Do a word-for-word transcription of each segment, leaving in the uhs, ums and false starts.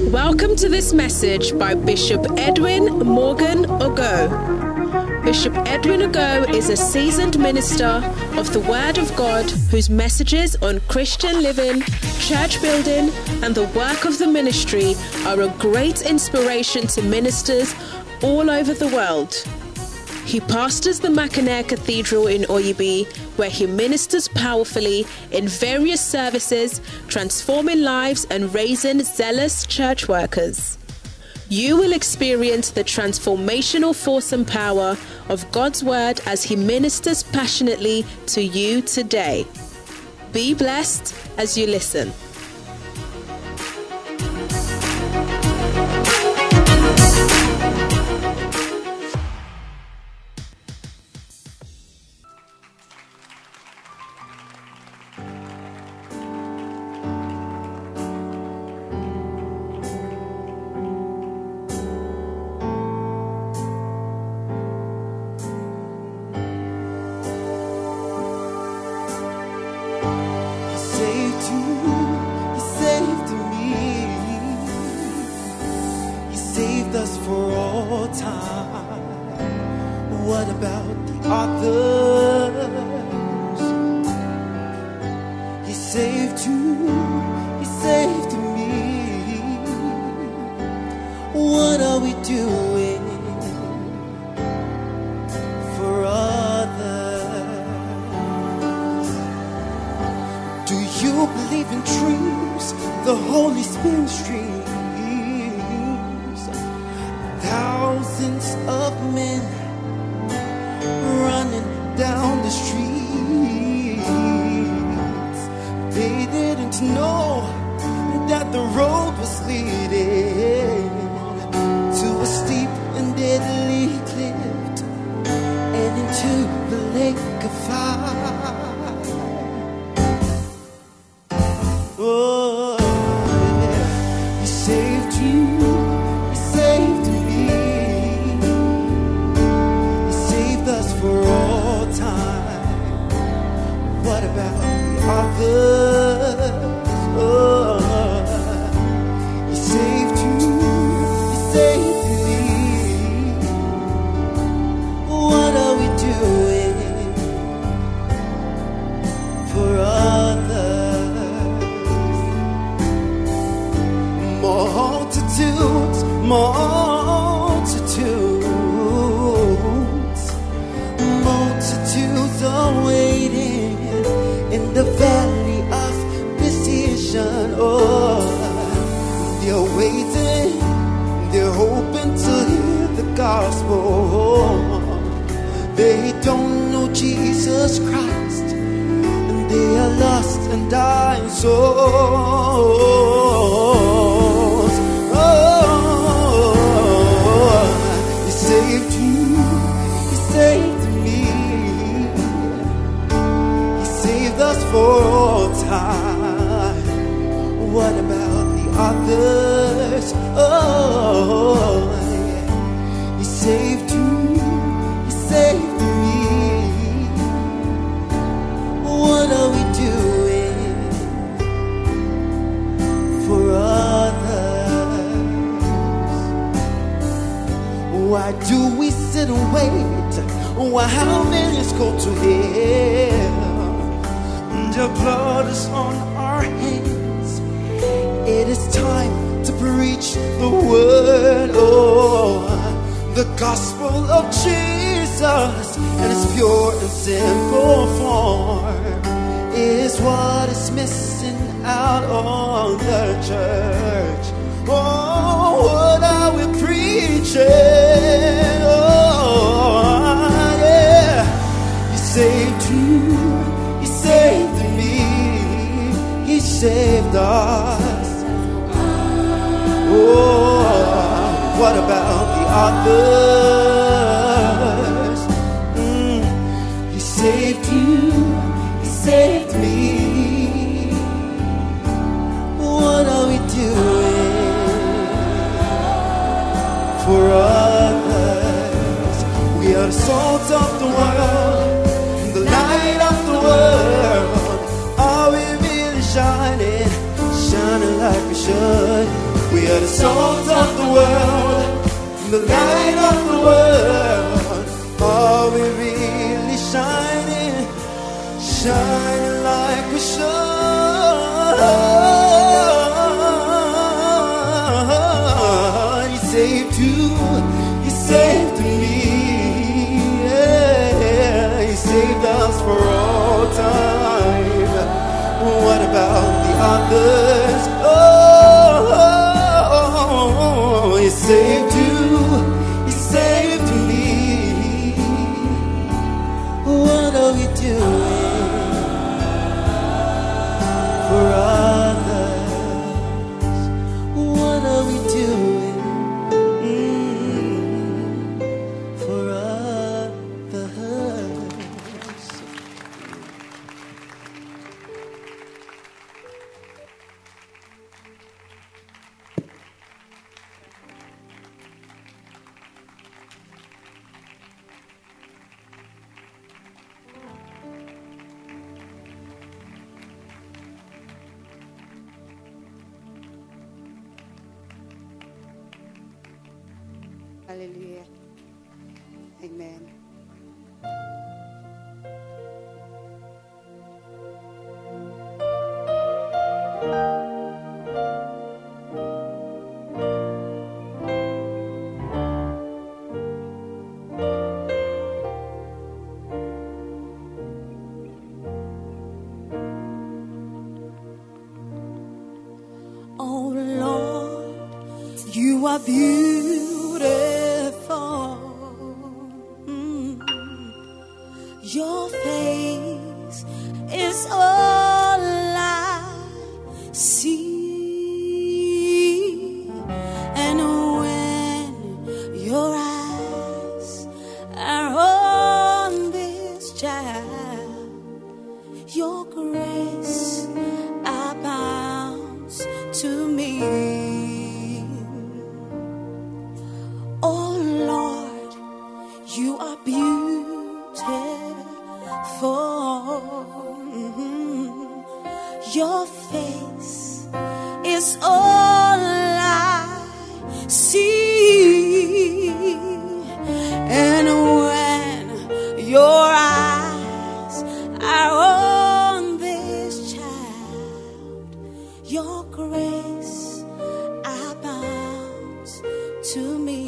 Welcome to this message by Bishop Edwin Morgan Ogo. Bishop Edwin Ogo is a seasoned minister of the Word of God whose messages on Christian living, church building, and the work of the ministry are a great inspiration to ministers all over the world. He pastors the Mackinac Cathedral in Oyibi, where he ministers powerfully in various services, transforming lives and raising zealous church workers. You will experience the transformational force and power of God's Word as he ministers passionately to you today. Be blessed as you listen. We are the salt of the world, the light of the world. Are we really shining, shining like we should? You saved you, you saved me, yeah. You saved us for all time. What about the others? Oh, oh, oh, you saved you, you saved me. What are we doing for others? What are we doing mm, for others? Hallelujah. Amen. Oh Lord, you are beautiful. Mm. Your face is all I see. And when your eyes are on this child, your grace abounds to me. Oh Lord, you are beautiful. Mm-hmm. Your face is all I see. And when your eyes are on this child, your grace abounds to me.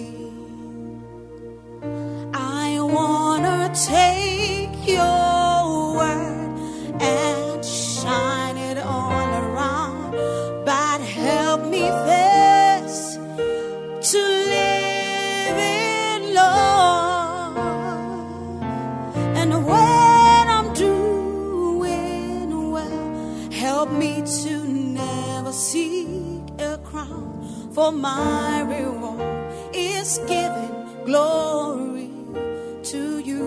I wanna take your word and shine it all around, but help me first to live in love. And when I'm doing well, help me to never seek a crown, for my reward is giving glory to you.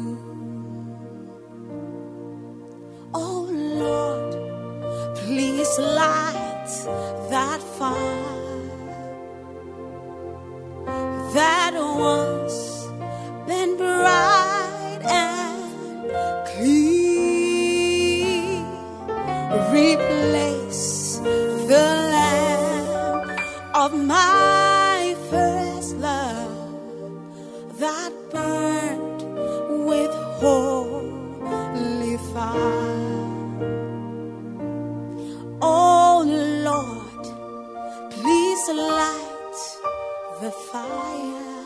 Oh Lord, please light that fire that once been bright and clean. Replace the lamp of my first love that burned with holy fire. Oh Lord, please light the fire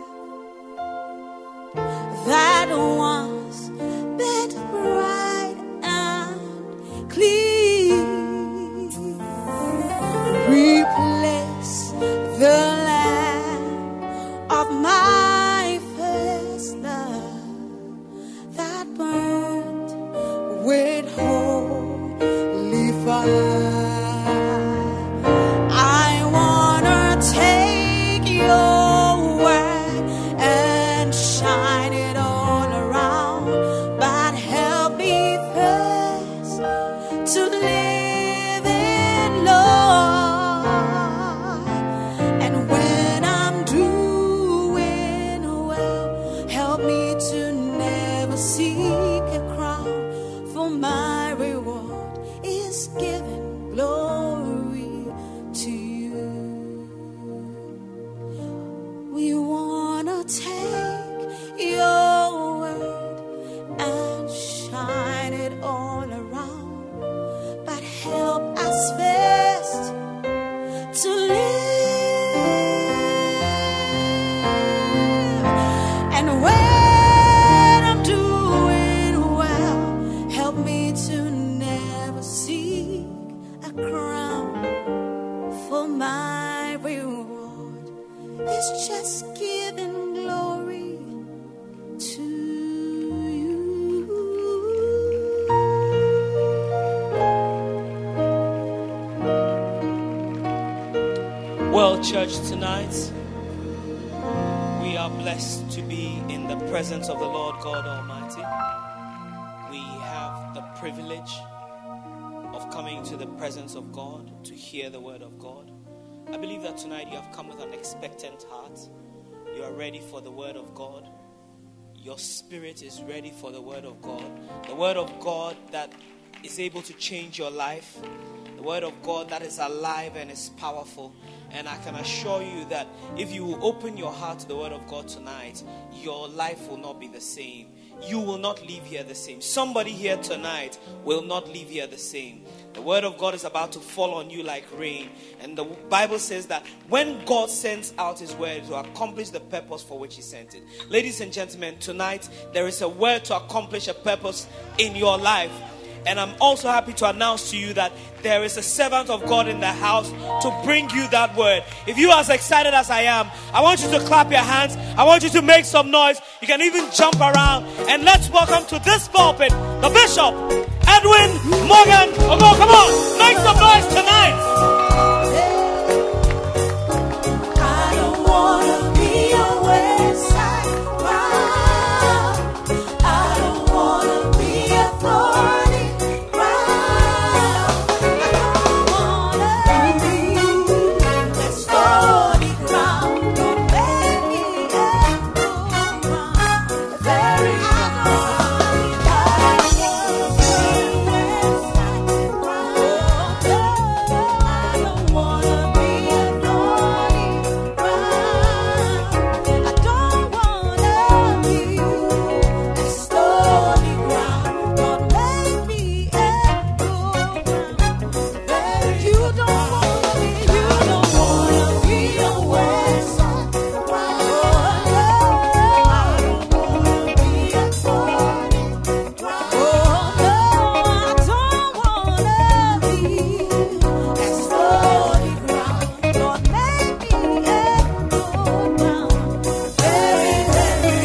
that once burned bright and clean. Replace the lamp of my first love that burned with holy fire. I wanna take your crown for my reward. It's just giving glory to you. Well, church, tonight we are blessed to be in the presence of the Lord God Almighty. We have the privilege of coming to the presence of God to hear the word of God. I believe that tonight you have come with an expectant heart. You are ready for the word of God. Your spirit is ready for the word of God. The word of God that is able to change your life. The word of God that is alive and is powerful. And I can assure you that if you will open your heart to the word of God tonight, your life will not be the same. You will not leave here the same. Somebody here tonight will not leave here the same. The word of God is about to fall on you like rain. And the Bible says that when God sends out his word to accomplish the purpose for which he sent it. Ladies and gentlemen, tonight there is a word to accomplish a purpose in your life. And I'm also happy to announce to you that there is a servant of God in the house to bring you that word. If you are as excited as I am, I want you to clap your hands. I want you to make some noise. You can even jump around. And let's welcome to this pulpit, the Bishop, Edwin Morgan. Oh, come on, make some noise tonight. I don't want to be a wayside crowd. I don't want to be a thorny crowd. I don't want to be a stony ground. Don't make me echo around. Very I don't want to be a thorny ground. I don't want to be a stony ground. Don't make me echo around. You don't want to be, you don't want to be a wayside ground. I don't want to be a thorny ground. Oh no, I don't want to be a stony ground. Don't make me echo around. Very, very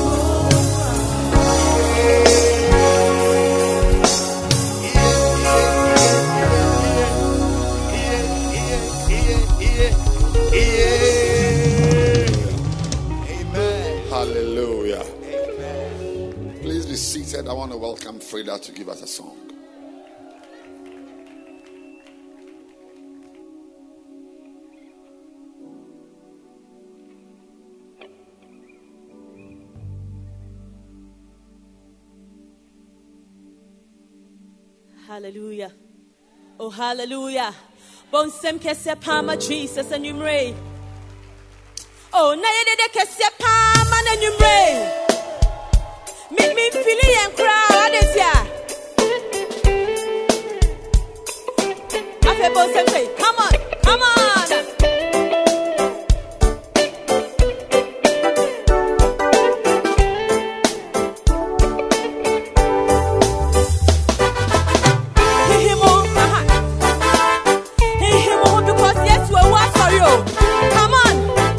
Amen. Hallelujah. Amen. Please be seated. I want to welcome Frida to give us a song. Hallelujah. Oh, hallelujah. Bonsem kese pama Jesus and numre. Oh, na yede kese pama na numre. Make me feel it and cry. This ya. Afe bonsem say, come on, come on. Because yes, we're what for you. Come on.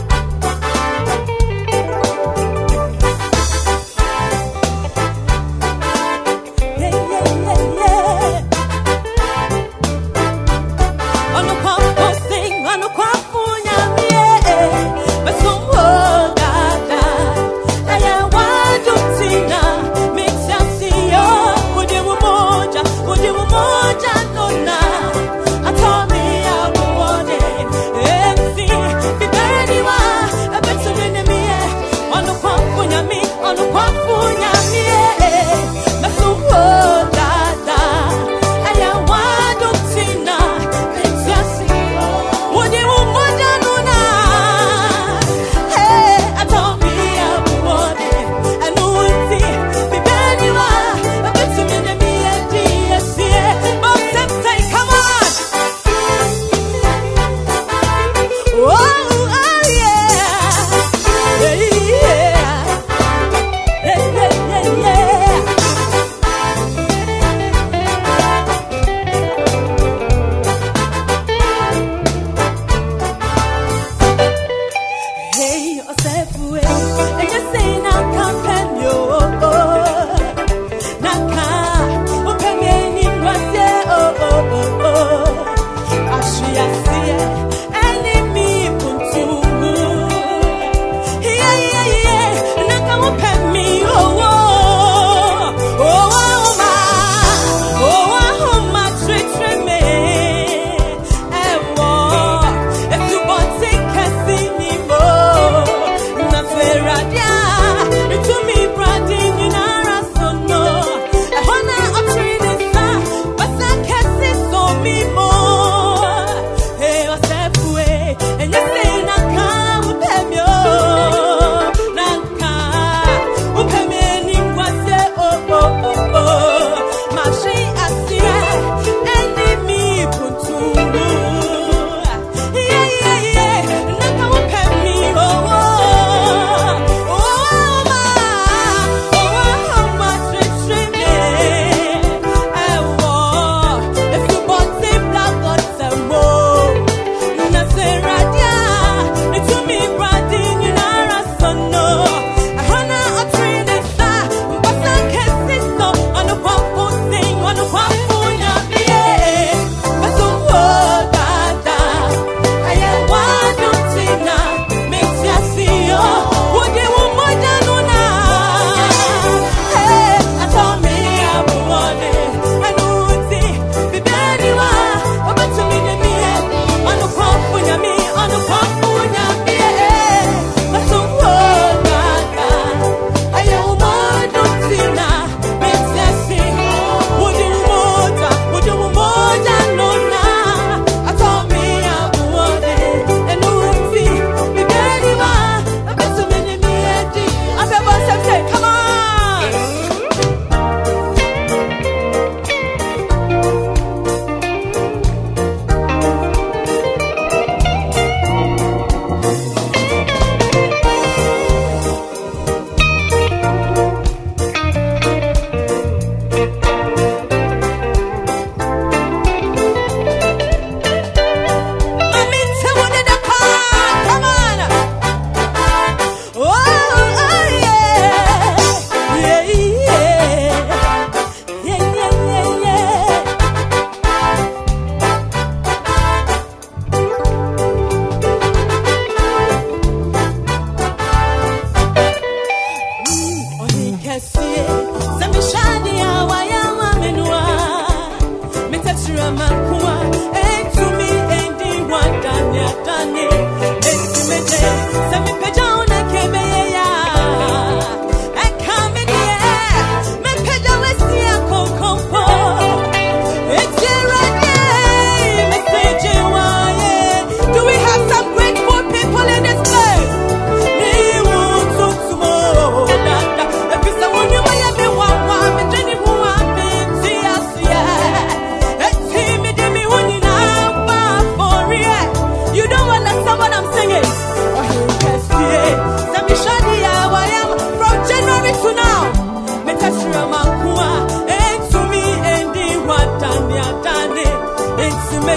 Yeah, yeah, yeah, yeah. On the pump, sing.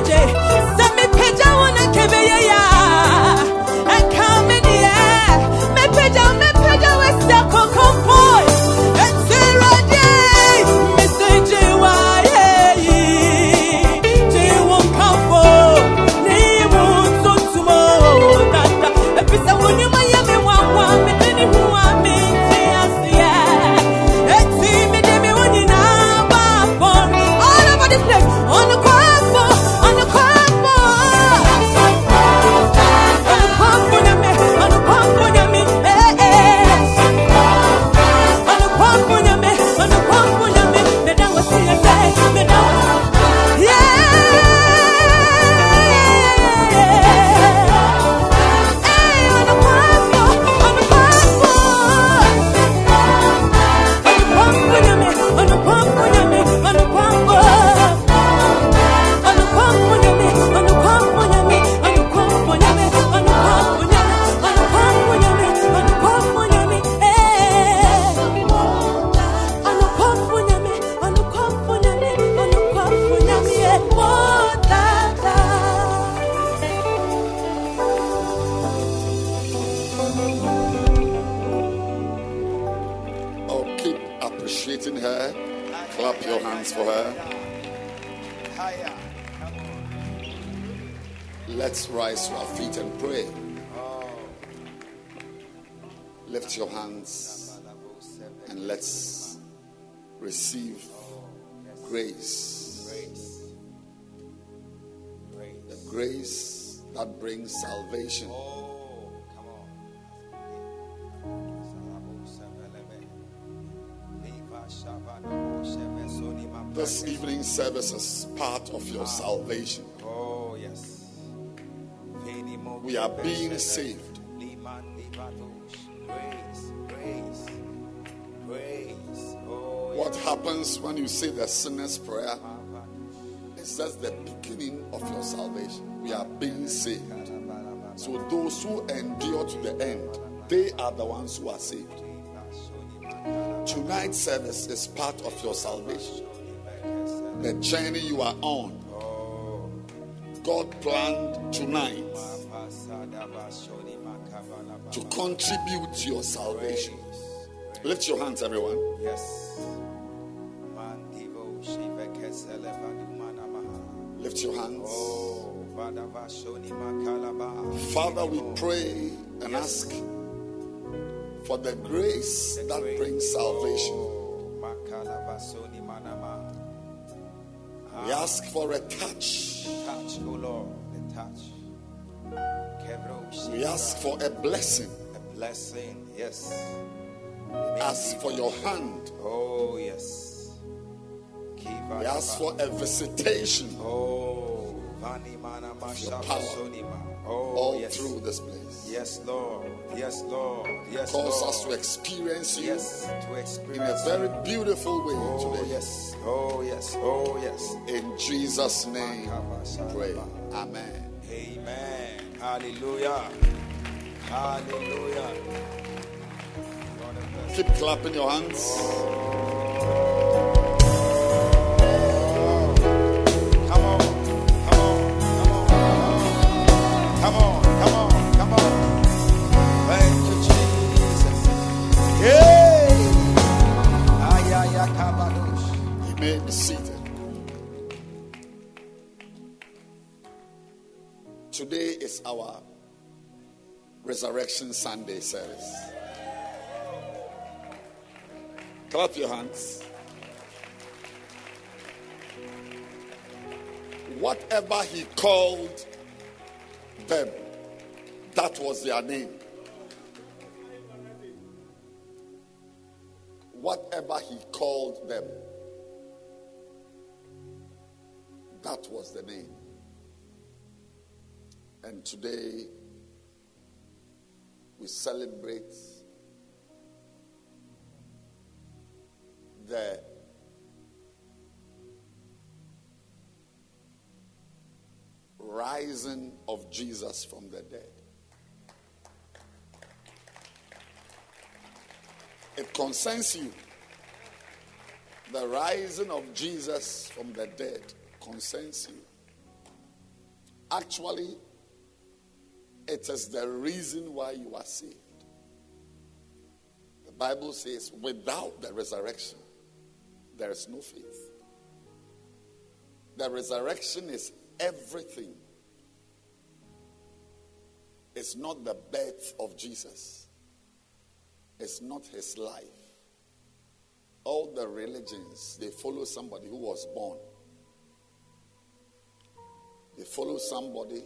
Clap your hands for her. Let's rise to our feet and pray. Lift your hands and let's receive grace. The grace that brings salvation. This evening service is part of your salvation. Oh, yes. We are being saved. Grace, grace, grace. Oh, What happens when you say the sinner's prayer? It's just the beginning of your salvation. We are being saved. So those who endure to the end, they are the ones who are saved. Tonight's service is part of your salvation. The journey you are on, God planned tonight to contribute to your salvation. Lift your hands, everyone. Yes. Lift your hands. Father, we pray and ask for the grace that brings salvation. We ask for a touch. Touch, oh Lord, a touch. We ask for a blessing. A blessing, yes. Ask for your hand. Oh, yes. We ask for a visitation. Oh, your power. Oh, all yes. through this place. Yes, Lord. Yes, Lord. Yes, Cause Lord. us to experience you yes, to in experience a very you. beautiful way Oh, today. yes. Oh, yes. Oh, yes. In Jesus' name, we pray. Amen. Amen. Hallelujah. Hallelujah. Keep clapping your hands. Come on. Come on. Come on. Come on. Come on. Come on. Thank you, Jesus. Hey. Ayaya kabadosh. You may be seated. Today is our Resurrection Sunday service. Clap your hands. Whatever he called them, that was their name. Whatever he called them, that was the name. And today, we celebrate the rising of Jesus from the dead. It concerns you. The rising of Jesus from the dead concerns you. actually, it is the reason why you are saved. The Bible says, without the resurrection, there is no faith. The resurrection is everything. It's not the birth of Jesus. It's not his life. All the religions, they follow somebody who was born. They follow somebody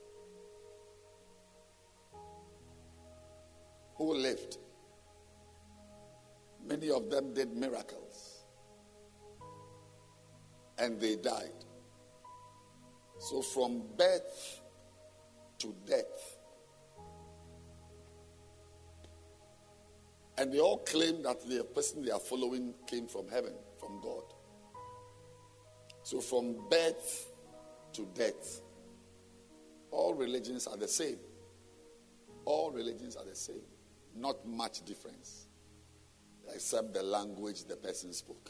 who lived. Many of them did miracles. And they died. So from birth to death. And they all claim that the person they are following came from heaven, from God. So from birth to death, all religions are the same. All religions are the same. Not much difference, except the language the person spoke.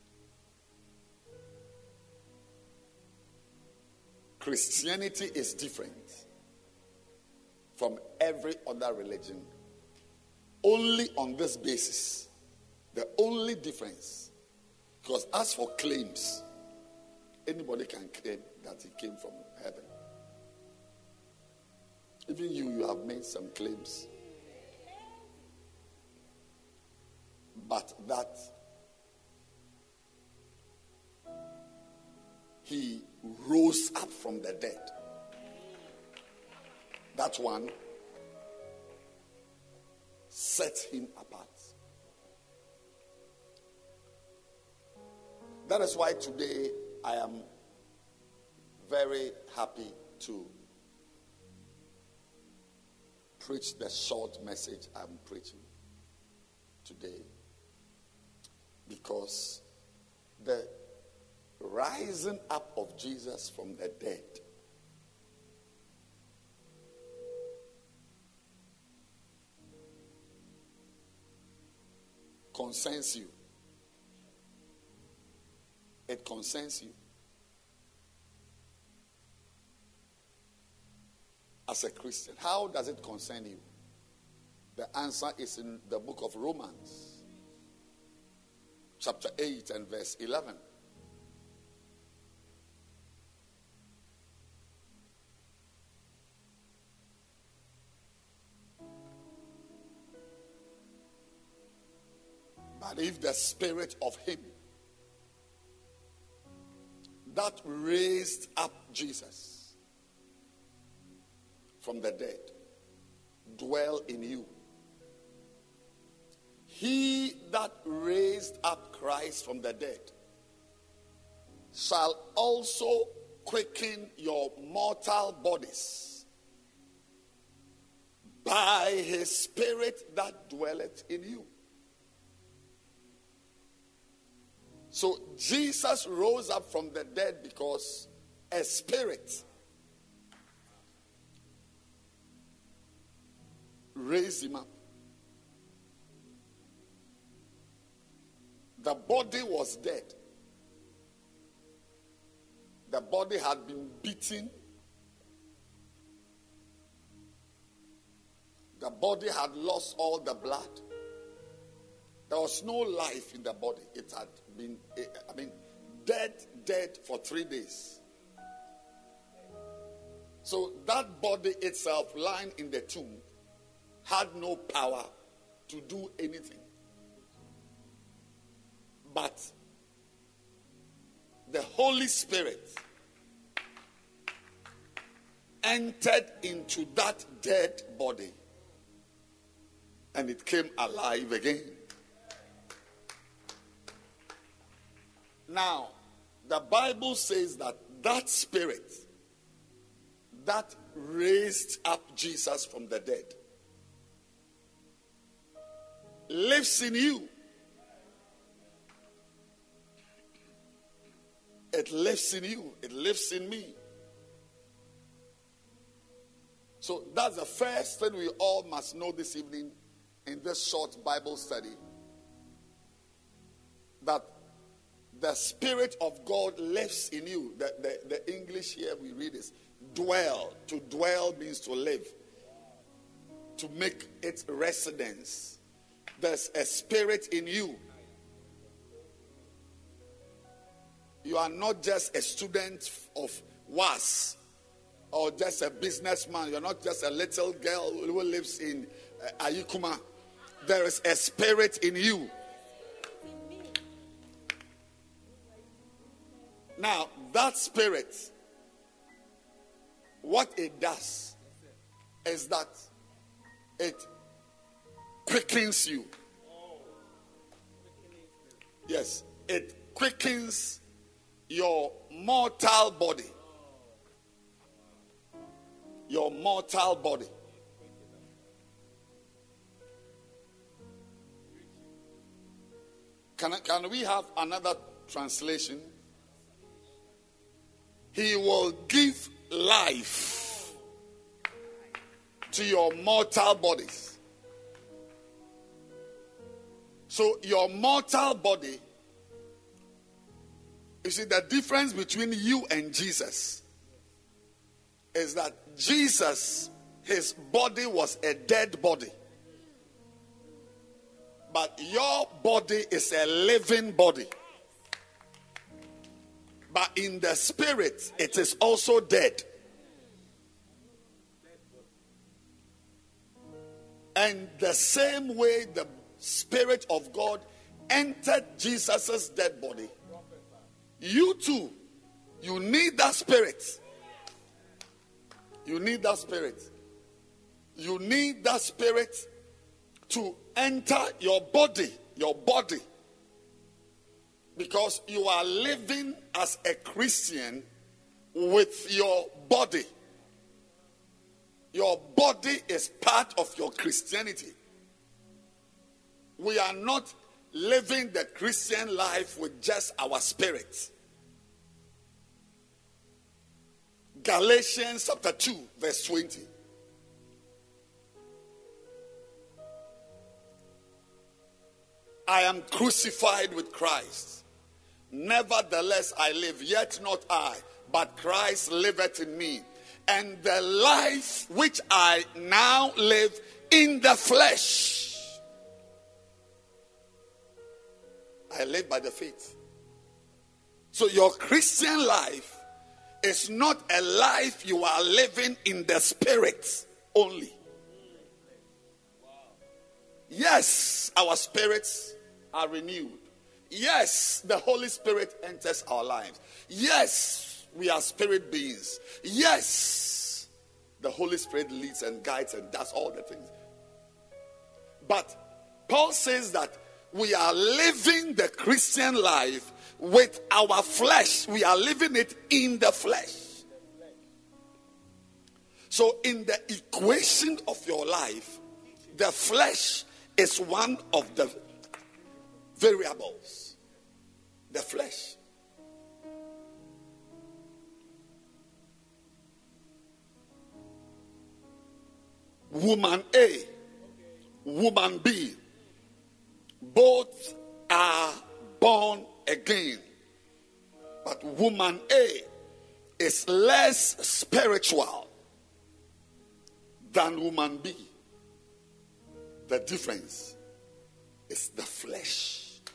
Christianity is different from every other religion only on this basis. The only difference, because as for claims, anybody can claim that he came from heaven. Even you, you have made some claims. But that he rose up from the dead, that one set him apart. That is why today I am very happy to preach the short message I'm preaching today, because the rising up of Jesus from the dead concerns you. It concerns you. As a Christian, how does it concern you? The answer is in the book of Romans, chapter eight and verse eleven. But if the spirit of him that raised up Jesus from the dead dwell in you, he that raised up Christ from the dead shall also quicken your mortal bodies by his spirit that dwelleth in you. So Jesus rose up from the dead because a spirit raised him up. The body was dead. The body had been beaten. The body had lost all the blood. There was no life in the body. It had been, I mean, dead, dead for three days. So that body itself, lying in the tomb, had no power to do anything. But the Holy Spirit entered into that dead body, and it came alive again. Now, the Bible says that that spirit that raised up Jesus from the dead lives in you. It lives in you. It lives in me. So that's the first thing we all must know this evening in this short Bible study. That the Spirit of God lives in you. The, the, the English here we read is dwell. To dwell means to live, to make it residence. There's a spirit in you. You are not just a student of W A S or just a businessman. You're not just a little girl who lives in uh, Ayikuma. There is a spirit in you. Now, that spirit, what it does is that it quickens you. Yes, it quickens your mortal body. Your mortal body. Can, can we have another translation? He will give life to your mortal bodies. So your mortal body, you see, the difference between you and Jesus is that Jesus, his body was a dead body. But your body is a living body. But in the spirit, it is also dead. And the same way the Spirit of God entered Jesus' dead body, you too, you need that spirit. You need that spirit. You need that spirit to enter your body, your body. Because you are living as a Christian with your body. Your body is part of your Christianity. We are not living the Christian life with just our spirit. Galatians chapter two, verse twenty. I am crucified with Christ. Nevertheless I live, yet not I, but Christ liveth in me. And the life which I now live in the flesh, I live by the faith. So your Christian life is not a life you are living in the spirit only. Yes, our spirits are renewed. Yes, the Holy Spirit enters our lives. Yes, we are spirit beings. Yes, the Holy Spirit leads and guides and does all the things. But Paul says that we are living the Christian life with our flesh. We are living it in the flesh. So in the equation of your life, the flesh is one of the variables. The flesh. Woman A, woman B, both are born again. But woman A is less spiritual than woman B. The difference is the flesh.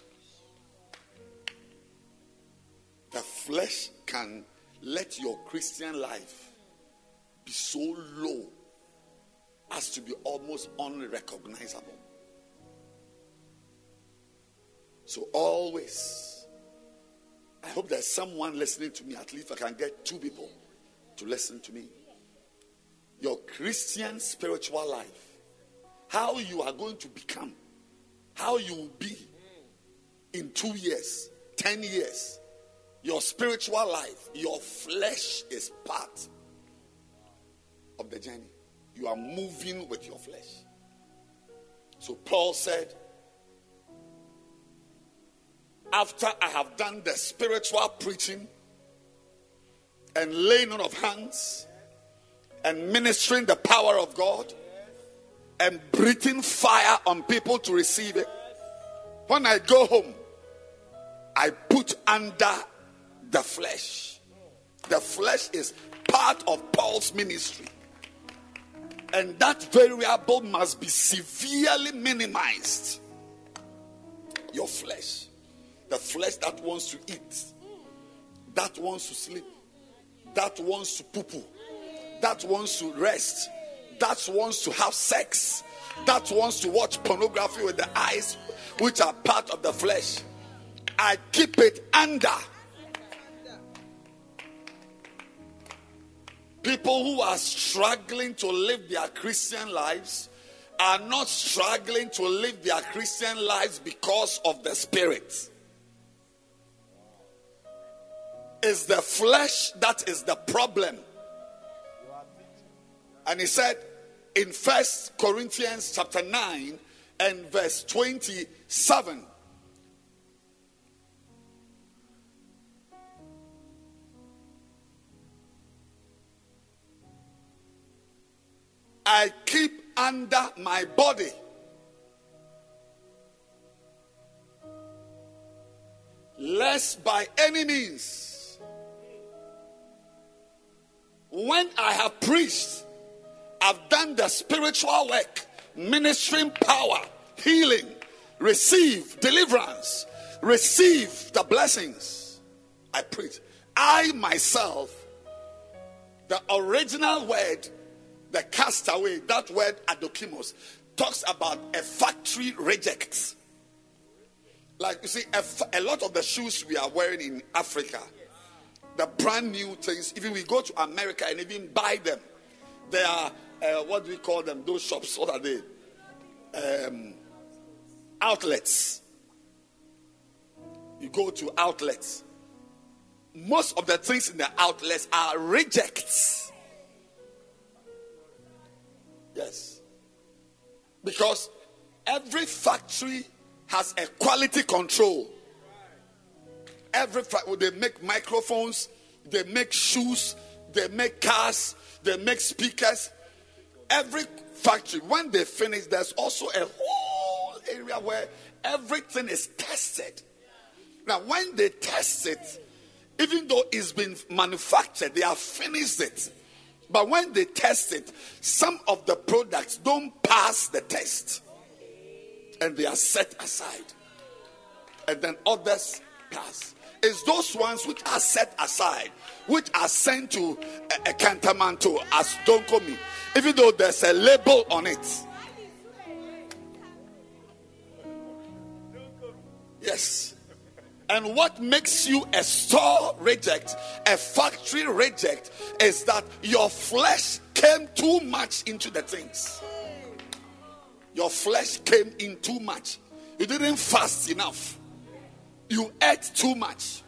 The flesh can let your Christian life be so low as to be almost unrecognizable. So always, I hope there's someone listening to me. At least I can get two people to listen to me. Your Christian spiritual life, how you are going to become, how you will be in two years, ten years. Your spiritual life, your flesh is part of the journey. You are moving with your flesh. So Paul said, after I have done the spiritual preaching and laying on of hands and ministering the power of God and breathing fire on people to receive it, when I go home, I put under the flesh. The flesh is part of Paul's ministry. And that variable must be severely minimized. Your flesh. The flesh that wants to eat. That wants to sleep. That wants to poo-poo. That wants to rest. That wants to have sex. That wants to watch pornography with the eyes, which are part of the flesh. I keep it under. People who are struggling to live their Christian lives are not struggling to live their Christian lives because of the Spirit. It's the flesh that is the problem. And he said in First Corinthians chapter nine and verse twenty-seven, I keep under my body lest by any means, when I have preached, I've done the spiritual work, ministering power, healing, receive deliverance, receive the blessings. I preach. I myself, the original word, the castaway, that word adokimos, talks about a factory reject. Like you see, a, a lot of the shoes we are wearing in Africa, the brand new things, even we go to America and even buy them, they are, uh, what do we call them, those shops, what are they? Um, outlets. You go to outlets. Most of the things in the outlets are rejects. Yes. Because every factory has a quality control. Every factory, they make microphones, they make shoes, they make cars, they make speakers. Every factory, when they finish, there's also a whole area where everything is tested. Now, when they test it, even though it's been manufactured, they have finished it. But when they test it, some of the products don't pass the test. And they are set aside. And then others pass. It's those ones which are set aside, which are sent to a, a Cantamanto as Donkomi, even though there's a label on it. Yes. And what makes you a store reject, a factory reject, is that your flesh came too much into the things. Your flesh came in too much. You didn't fast enough. You ate too much.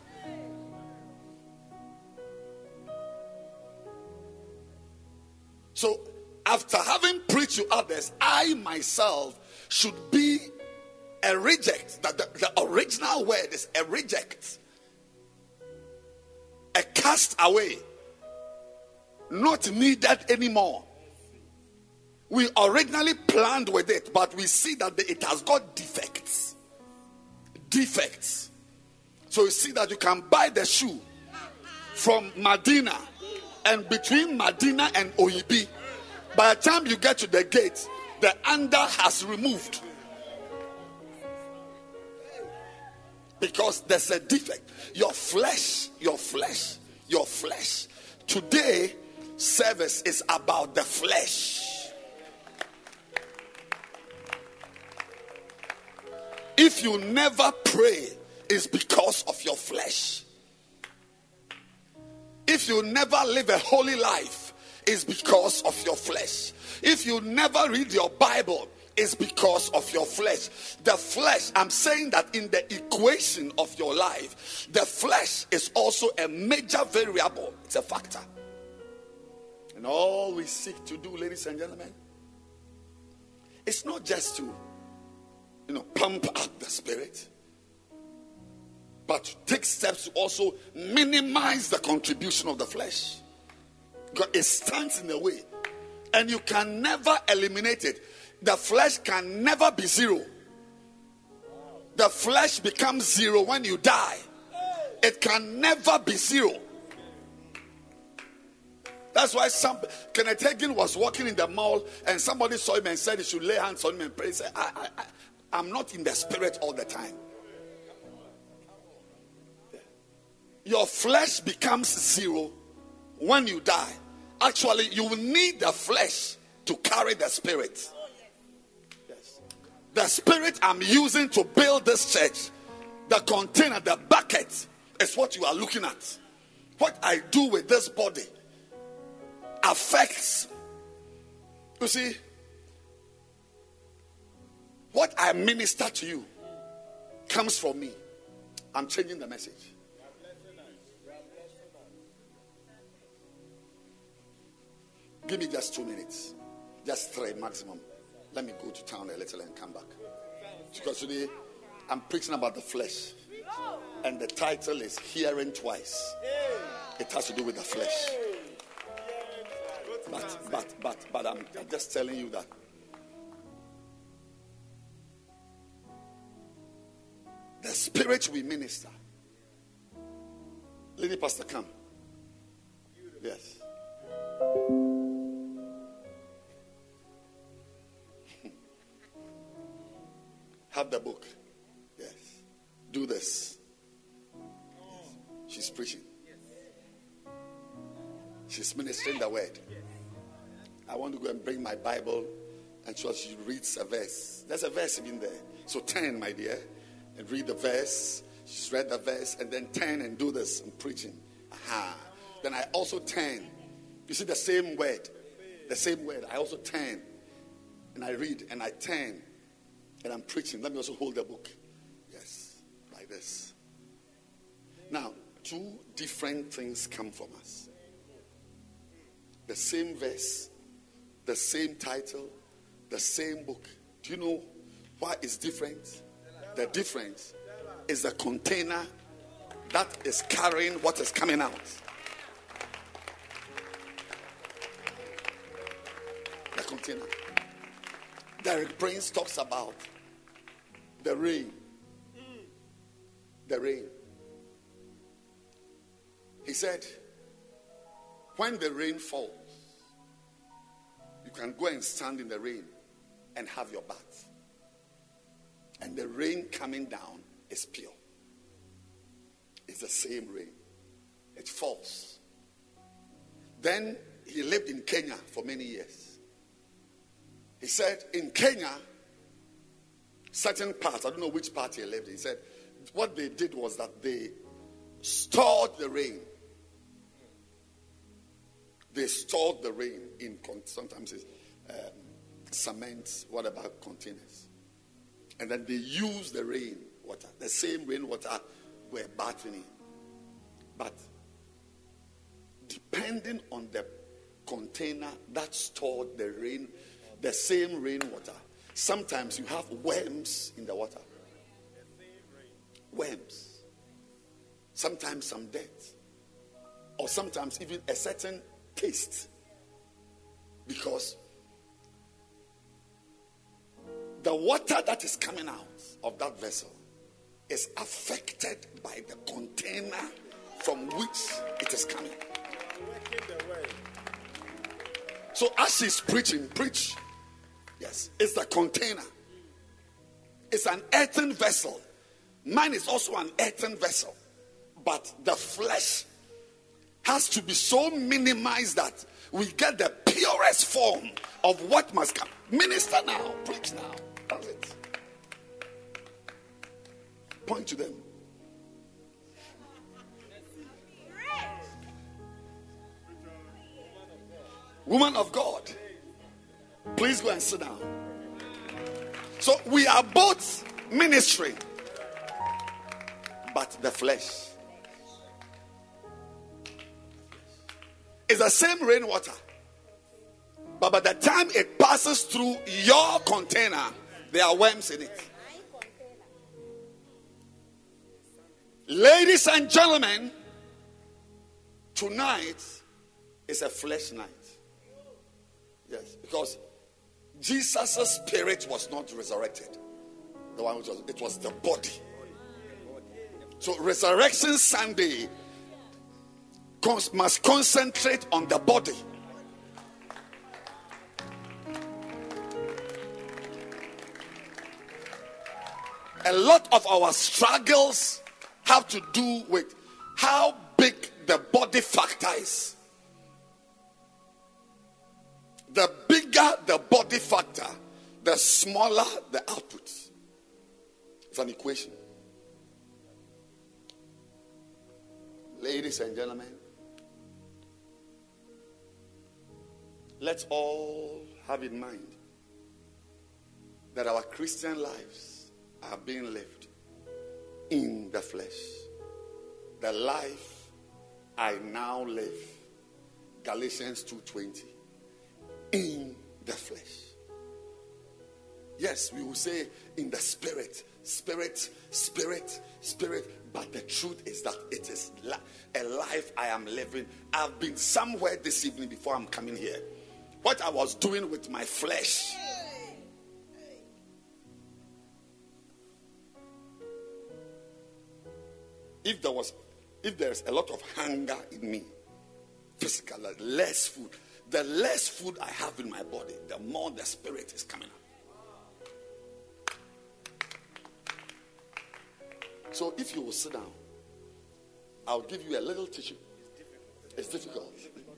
So, after having preached to others, I myself should be a reject. That the, the original word is a reject, a cast away, not needed anymore. We originally planned with it, but we see that it has got defects. Defects. So you see that you can buy the shoe from Medina, and between Medina and Oyibi, by the time you get to the gate, the under has removed. Because there's a defect. Your flesh, your flesh, your flesh. Today, service is about the flesh. If you never pray, it's because of your flesh. If you never live a holy life, it's because of your flesh. If you never read your Bible, it's because of your flesh. The flesh, I'm saying that in the equation of your life, the flesh is also a major variable. It's a factor. And all we seek to do, ladies and gentlemen, it's not just to, you know, pump up the spirit, but to take steps to also minimize the contribution of the flesh. Because it stands in the way. And you can never eliminate it. The flesh can never be zero. the flesh becomes zero when you die. It can never be zero. That's why some Kenneth Hagin was walking in the mall and somebody saw him and said he should lay hands on him and pray. He said, I, I, I, I'm not in the spirit all the time. Your flesh becomes zero when you die. Actually, you will need the flesh to carry the spirit. Yes. The spirit I'm using to build this church, the container, the bucket, is what you are looking at. What I do with this body affects. You see, what I minister to you comes from me. I'm changing the message. Give me just two minutes. Just three maximum. Let me go to town a little and come back. Because today I'm preaching about the flesh. And the title is Hearing Twice. It has to do with the flesh. But, but, but, but I'm, I'm just telling you that the spirit we minister. Lady Pastor, come. Yes. Have the book. Yes. Do this. Yes. She's preaching. She's ministering the word. I want to go and bring my Bible and so she reads a verse. There's a verse in there. So turn, my dear, and read the verse. She's read the verse and then turn and do this. I'm preaching. Aha. Then I also turn. You see the same word. The same word. I also turn and I read and I turn. And I'm preaching. Let me also hold the book. Yes, like this. Now, two different things come from us. The same verse, the same title, the same book. Do you know why it's different? The difference is the container that is carrying what is coming out. The container. Derek Prince talks about the rain. The rain. He said, when the rain falls, you can go and stand in the rain and have your bath. And the rain coming down is pure. It's the same rain. It falls. Then he lived in Kenya for many years. He said in Kenya, certain parts, I don't know which part he lived in, he said what they did was that they stored the rain. They stored the rain in, sometimes it's um, cement, whatever, containers. And then they used the rain water, the same rain water we're bathing in. But depending on the container that stored the rain, the same rainwater, sometimes you have worms in the water. Worms. Sometimes some dirt. Or sometimes even a certain taste. Because the water that is coming out of that vessel is affected by the container from which it is coming. So as she's preaching, preach. Yes, it's the container. It's an earthen vessel. Mine is also an earthen vessel. But the flesh has to be so minimized that we get the purest form of what must come. Minister now, preach now. That's it. Point to them. Woman of God, please go and sit down. So we are both ministering, but the flesh is the same rainwater. But by the time it passes through your container, there are worms in it. Ladies and gentlemen, tonight is a flesh night. Yes, because Jesus' spirit was not resurrected. The one which was, it was the body. So Resurrection Sunday cons- must concentrate on the body. A lot of our struggles have to do with how big the body factor is. The bigger the body factor, the smaller the output. It's an equation. Ladies and gentlemen, let's all have in mind that our Christian lives are being lived in the flesh. The life I now live, Galatians two twenty, in the flesh. Yes, we will say in the spirit, spirit, spirit, spirit, but the truth is that it is a life I am living. I've been somewhere this evening before I'm coming here. What I was doing with my flesh. If there was, if there's a lot of hunger in me, physical, less food, the less food I have in my body, the more the spirit is coming up. So if you will sit down, I'll give you a little tissue. It's difficult.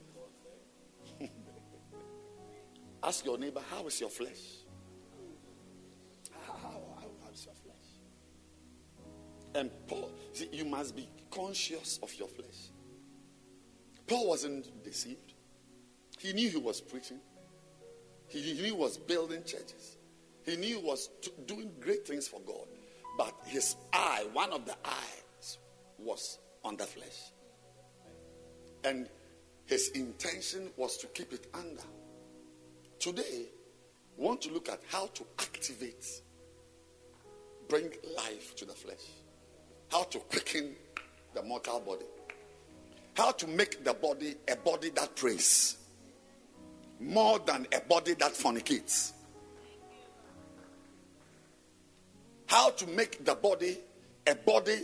Ask your neighbor, how is your flesh? How, how, how is your flesh? And Paul, see, you must be conscious of your flesh. Paul wasn't deceived. He knew he was preaching. He, he knew he was building churches. He knew he was t- doing great things for God. But his eye, one of the eyes, was on the flesh. And his intention was to keep it under. Today, we want to look at how to activate, bring life to the flesh. How to quicken the mortal body. How to make the body a body that prays more than a body that fornicates. How to make the body a body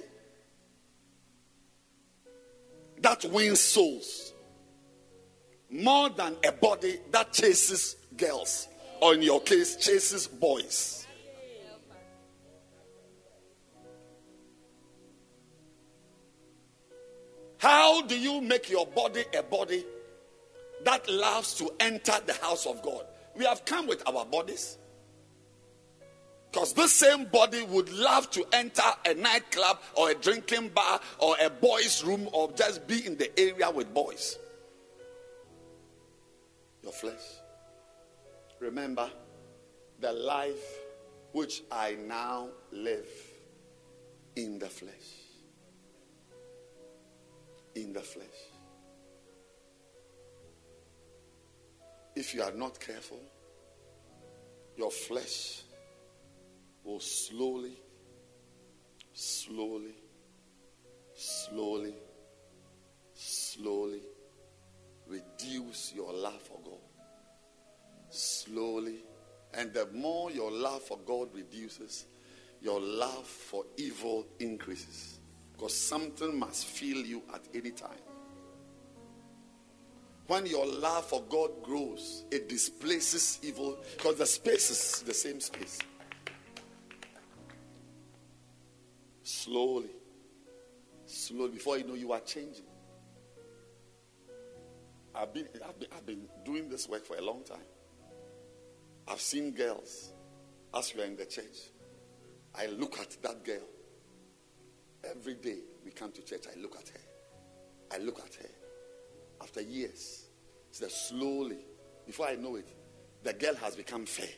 that wins souls more than a body that chases girls, or in your case, chases boys. How do you make your body a body that loves to enter the house of God? We have come with our bodies. Because this same body would love to enter a nightclub or a drinking bar or a boys' room or just be in the area with boys. Your flesh. Remember, the life which I now live in the flesh. In the flesh. If you are not careful, your flesh will slowly, slowly, slowly, slowly reduce your love for God. Slowly. And the more your love for God reduces, your love for evil increases. Because something must fill you at any time. When your love for God grows, it displaces evil. Because the space is the same space. Slowly. Slowly. Before you know, you are changing. I've been, I've been, I've been doing this work for a long time. I've seen girls, as we are in the church. I look at that girl. Every day we come to church, I look at her. I look at her. After years, so that slowly, before I know it, the girl has become fair.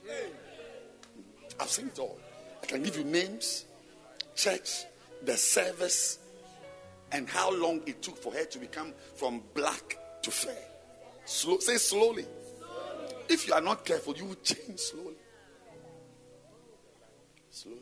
I've seen it all. I can give you names, church, the service, and how long it took for her to become from black to fair. Slow, say slowly. If you are not careful, you will change slowly. Slowly.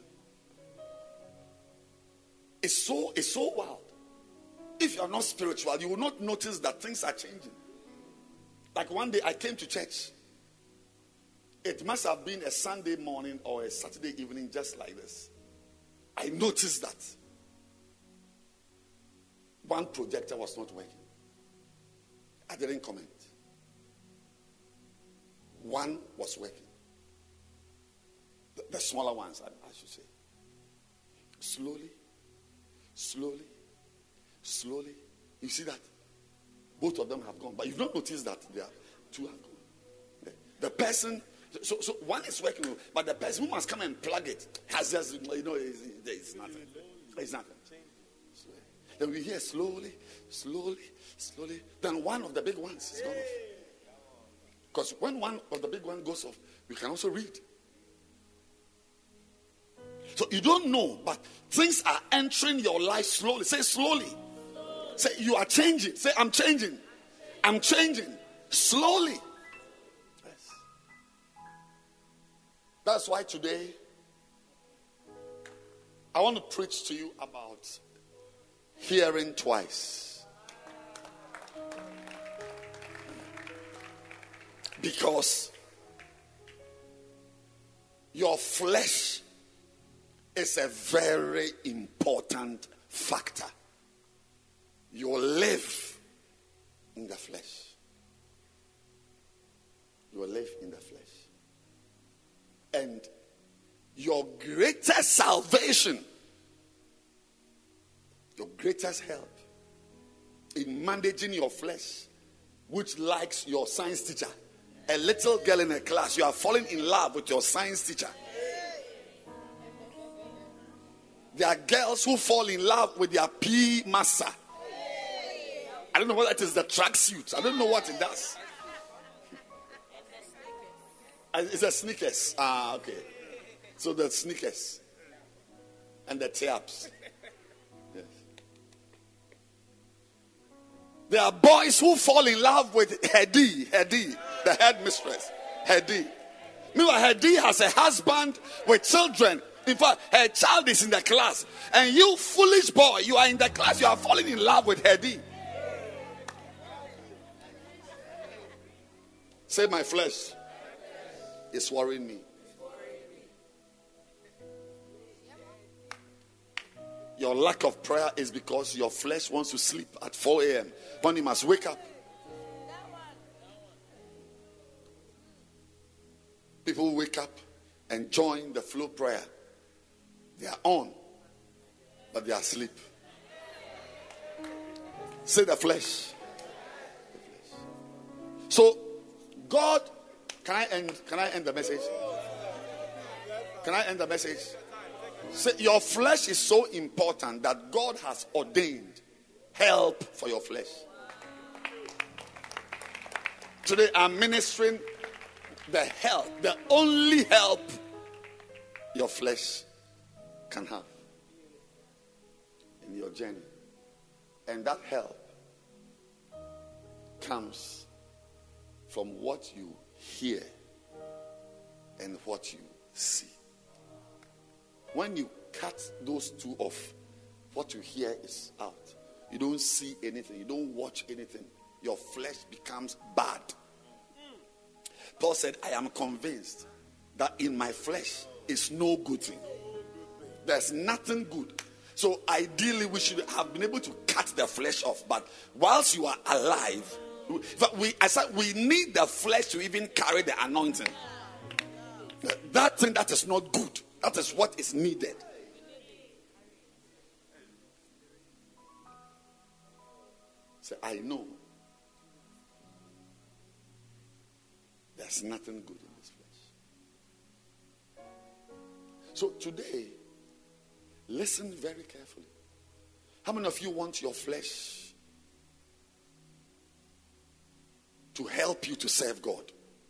It's so, it's so wild. If you are not spiritual, you will not notice that things are changing. Like one day I came to church It must have been a Sunday morning or a Saturday evening just like this. I noticed that one projector was not working. I didn't comment. One was working. The, the smaller ones, I, I should say. Slowly, slowly, slowly. You see that? Both of them have gone. But you've not noticed that there are two have gone. The, the person, so, so one is working, but the person who must come and plug it has just, you know, it's, it's nothing. It's nothing. Then we hear slowly, slowly, slowly. Then one of the big ones is gone off. Because when one of the big ones goes off, you can also read. So you don't know, but things are entering your life slowly. Say slowly. Say you are changing. Say I'm changing. I'm changing. Slowly. Yes. That's why today I want to preach to you about hearing twice. Because your flesh is a very important factor. You live in the flesh. You live in the flesh. And your greatest salvation, your greatest help in managing your flesh, which likes your science teacher. A little girl in a class, you are falling in love with your science teacher. There are girls who fall in love with their P E master. I don't know what that is, the tracksuit. I don't know what it does. It's a sneakers. Ah, okay. So the sneakers and the tabs. Yes. There are boys who fall in love with Hedi, Hedi, the headmistress, Hedi. Meanwhile, Hedi has a husband with children. In fact, her child is in the class. And you foolish boy, you are in the class, you are falling in love with Hedi. Say, my flesh is worrying me. Your lack of prayer is because your flesh wants to sleep at four a.m. when you must wake up. People wake up and join the flow prayer. They are on, but they are asleep. Say the flesh. So, God, can I end? Can I end the message? Can I end the message? Say, your flesh is so important that God has ordained help for your flesh. Today I'm ministering the help, the only help your flesh can have in your journey. And that help comes from what you hear and what you see. When you cut those two off, what you hear is out. You don't see anything. You don't watch anything. Your flesh becomes bad. Paul said, I am convinced that in my flesh is no good thing. There's nothing good. So ideally we should have been able to cut the flesh off. But whilst you are alive, we, I said we need the flesh to even carry the anointing. That thing that is not good, that is what is needed. So I know there's nothing good in this flesh. So today, listen very carefully. How many of you want your flesh to help you to serve God?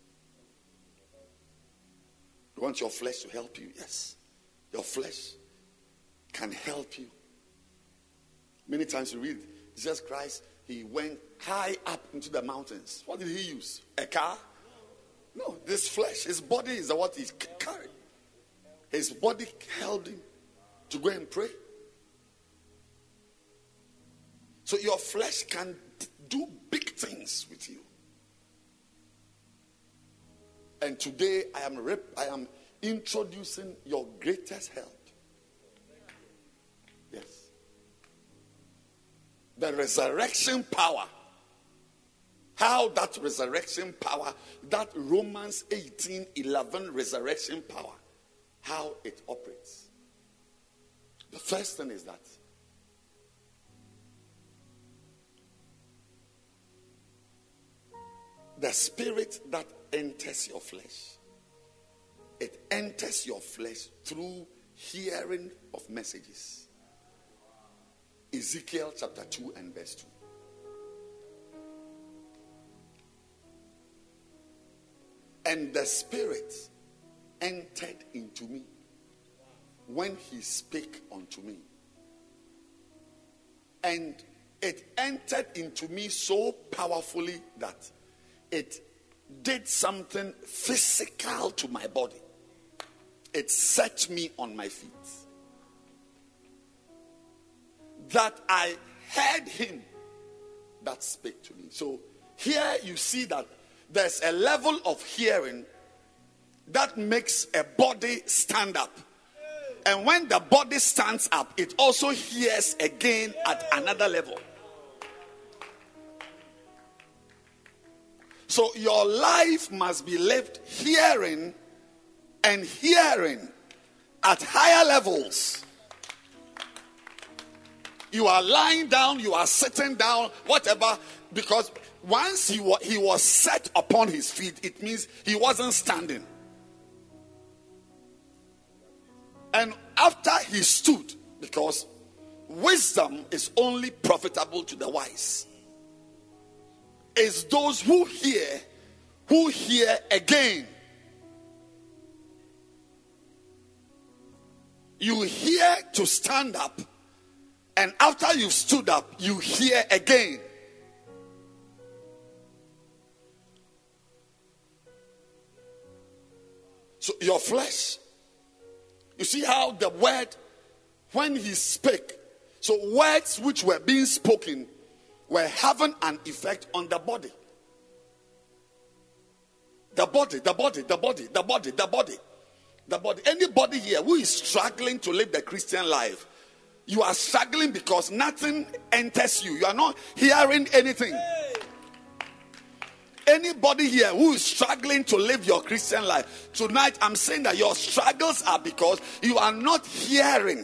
You want your flesh to help you? Yes. Your flesh can help you. Many times you read Jesus Christ, he went high up into the mountains. What did he use? A car? No, this flesh, his body is what he carried. His body held him to go and pray. So your flesh can do big things with you. And today I am rep- I am introducing your greatest help. Yes. The resurrection power. How that resurrection power, that Romans eighteen eleven resurrection power, how it operates. The first thing is that the spirit that enters your flesh, it enters your flesh through hearing of messages. Ezekiel chapter two and verse two. And the Spirit entered into me when he spake unto me. And it entered into me so powerfully that it did something physical to my body. It set me on my feet. That I heard him that spake to me. So here you see that there's a level of hearing that makes a body stand up. And when the body stands up, it also hears again at another level. So your life must be lived hearing and hearing at higher levels. You are lying down, you are sitting down, whatever, because once he, wa- he was set upon his feet, it means he wasn't standing. And after he stood, because wisdom is only profitable to the wise, is those who hear, who hear again. You hear to stand up, and after you've stood up, you hear again. So your flesh, you see how the word, when he spake, so words which were being spoken were having an effect on the body. The body, the body, the body, the body, the body, the body. Anybody here who is struggling to live the Christian life, you are struggling because nothing enters you. You are not hearing anything. Anybody here who is struggling to live your Christian life, tonight I'm saying that your struggles are because you are not hearing.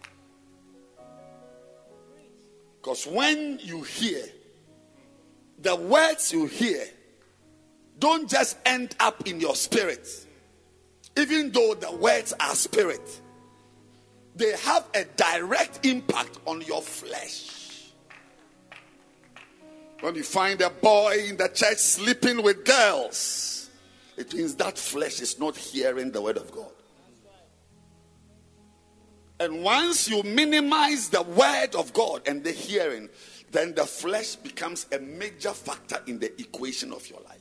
Because when you hear, the words you hear don't just end up in your spirit. Even though the words are spirit, they have a direct impact on your flesh. When you find a boy in the church sleeping with girls, it means that flesh is not hearing the word of God. And once you minimize the word of God and the hearing, then the flesh becomes a major factor in the equation of your life.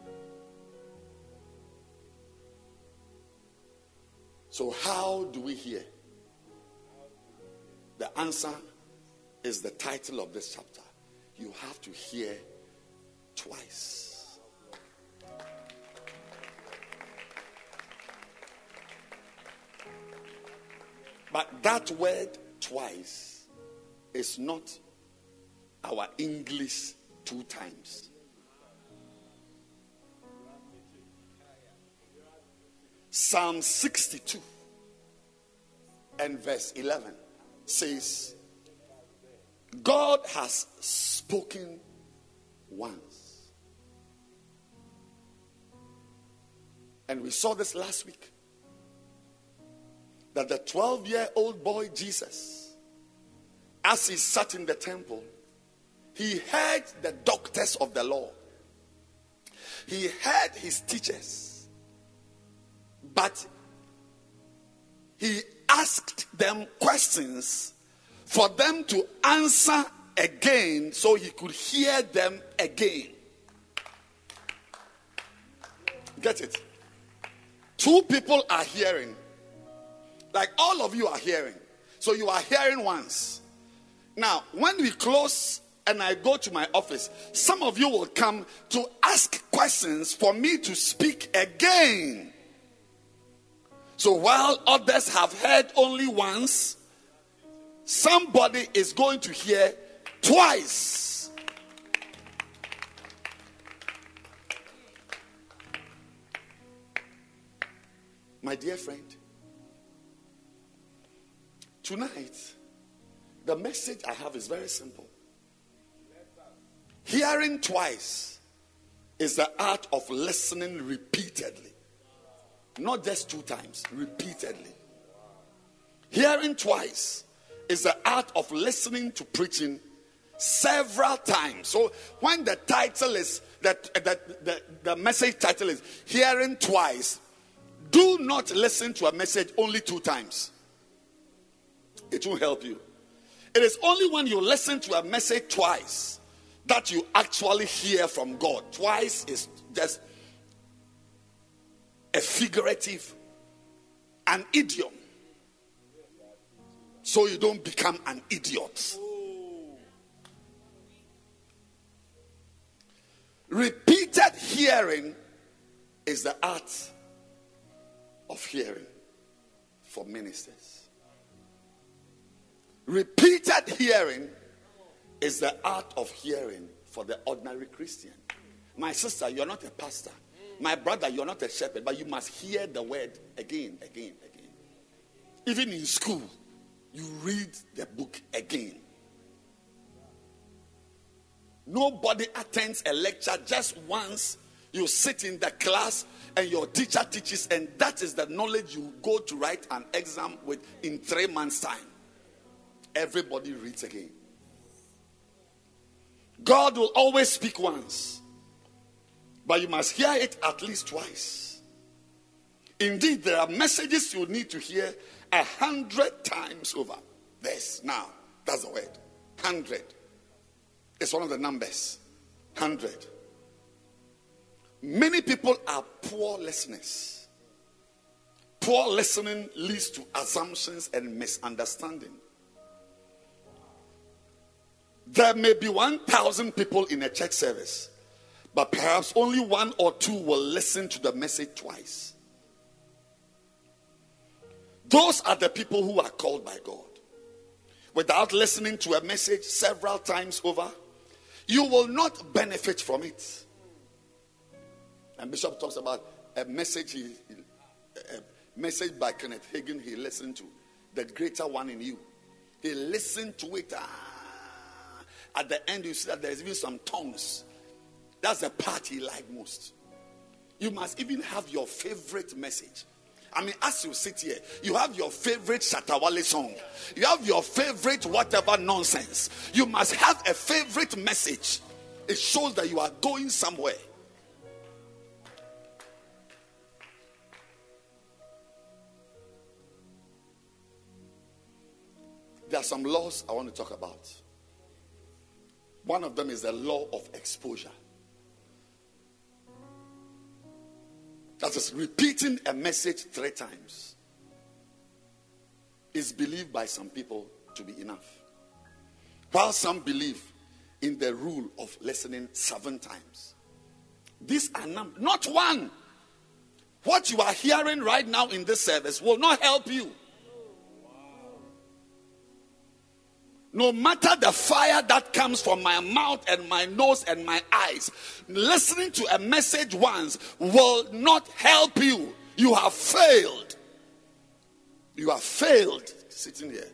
So how do we hear? The answer is the title of this chapter. You have to hear twice. But that word twice is not our English two times. Psalm sixty-two and verse eleven says, God has spoken once. And we saw this last week. That the twelve-year-old boy Jesus, as he sat in the temple, he heard the doctors of the law. He heard his teachers. But he asked them questions for them to answer again so he could hear them again. Get it? Two people are hearing. Like all of you are hearing. So you are hearing once. Now, when we close and I go to my office, some of you will come to ask questions for me to speak again. So while others have heard only once, somebody is going to hear twice. My dear friend, tonight, the message I have is very simple. Hearing twice is the art of listening repeatedly. Not just two times, repeatedly. Hearing twice is the art of listening to preaching several times. So when the title is, that the, the, the message title is Hearing Twice, do not listen to a message only two times. It won't help you. It is only when you listen to a message twice that you actually hear from God. Twice is just a figurative, an idiom. So you don't become an idiot. Repeated hearing is the art of hearing for ministers. Repeated hearing is the art of hearing for the ordinary Christian. My sister, you're not a pastor. My brother, you're not a shepherd, but you must hear the word again, again, again. Even in school, you read the book again. Nobody attends a lecture just once. You sit in the class and your teacher teaches, and that is the knowledge you go to write an exam with in three months' time. Everybody reads again. God will always speak once, but you must hear it at least twice. Indeed, there are messages you need to hear a hundred times over. This now, that's the word. Hundred. It's one of the numbers. Hundred. Many people are poor listeners. Poor listening leads to assumptions and misunderstanding. There may be one thousand people in a church service, but perhaps only one or two will listen to the message twice. Those are the people who are called by God. Without listening to a message several times over, you will not benefit from it. And Bishop talks about a message, he, a message by Kenneth Hagin he listened to, the greater one in you. He listened to it. Ah, at the end, you see that there's even some tongues. That's the part he liked most. You must even have your favorite message. I mean, as you sit here, you have your favorite Shatawale song. You have your favorite whatever nonsense. You must have a favorite message. It shows that you are going somewhere. There are some laws I want to talk about. One of them is the law of exposure. That is, repeating a message three times is believed by some people to be enough, while some believe in the rule of listening seven times. These are num- not one. What you are hearing right now in this service will not help you. No matter the fire that comes from my mouth and my nose and my eyes, listening to a message once will not help you. You have failed. You have failed sitting here.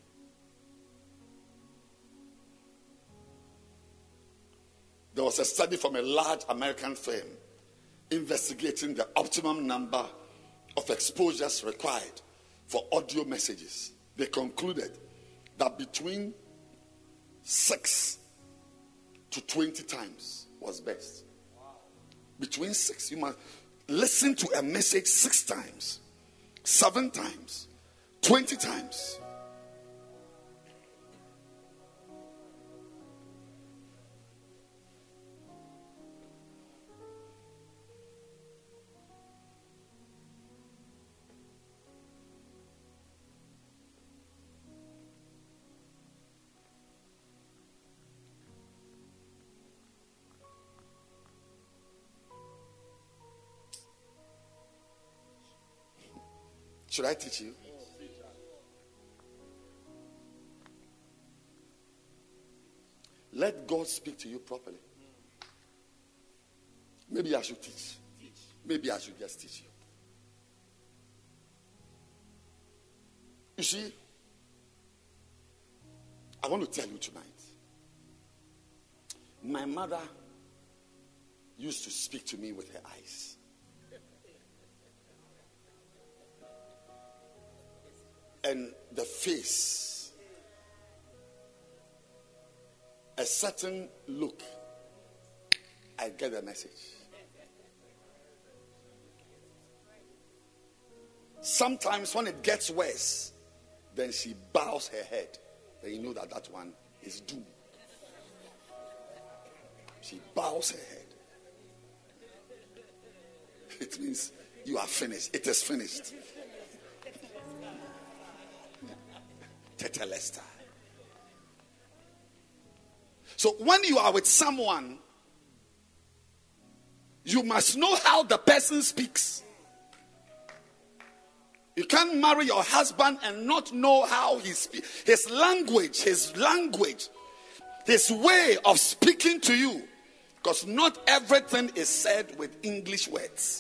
There was a study from a large American firm investigating the optimum number of exposures required for audio messages. They concluded that between six to twenty times was best. Between six, you must listen to a message six times, seven times, twenty times. Should I teach you? Let God speak to you properly. Maybe I should teach. Maybe I should just teach you. You see, I want to tell you tonight. My mother used to speak to me with her eyes. And the face, a certain look, I get the message. Sometimes when it gets worse, then she bows her head. Then you know that that one is doomed. She bows her head. It means you are finished. It is finished. Tetelesta. So when you are with someone, you must know how the person speaks. You can't marry your husband and not know how he speaks. His language, his language, his way of speaking to you. Because not everything is said with English words.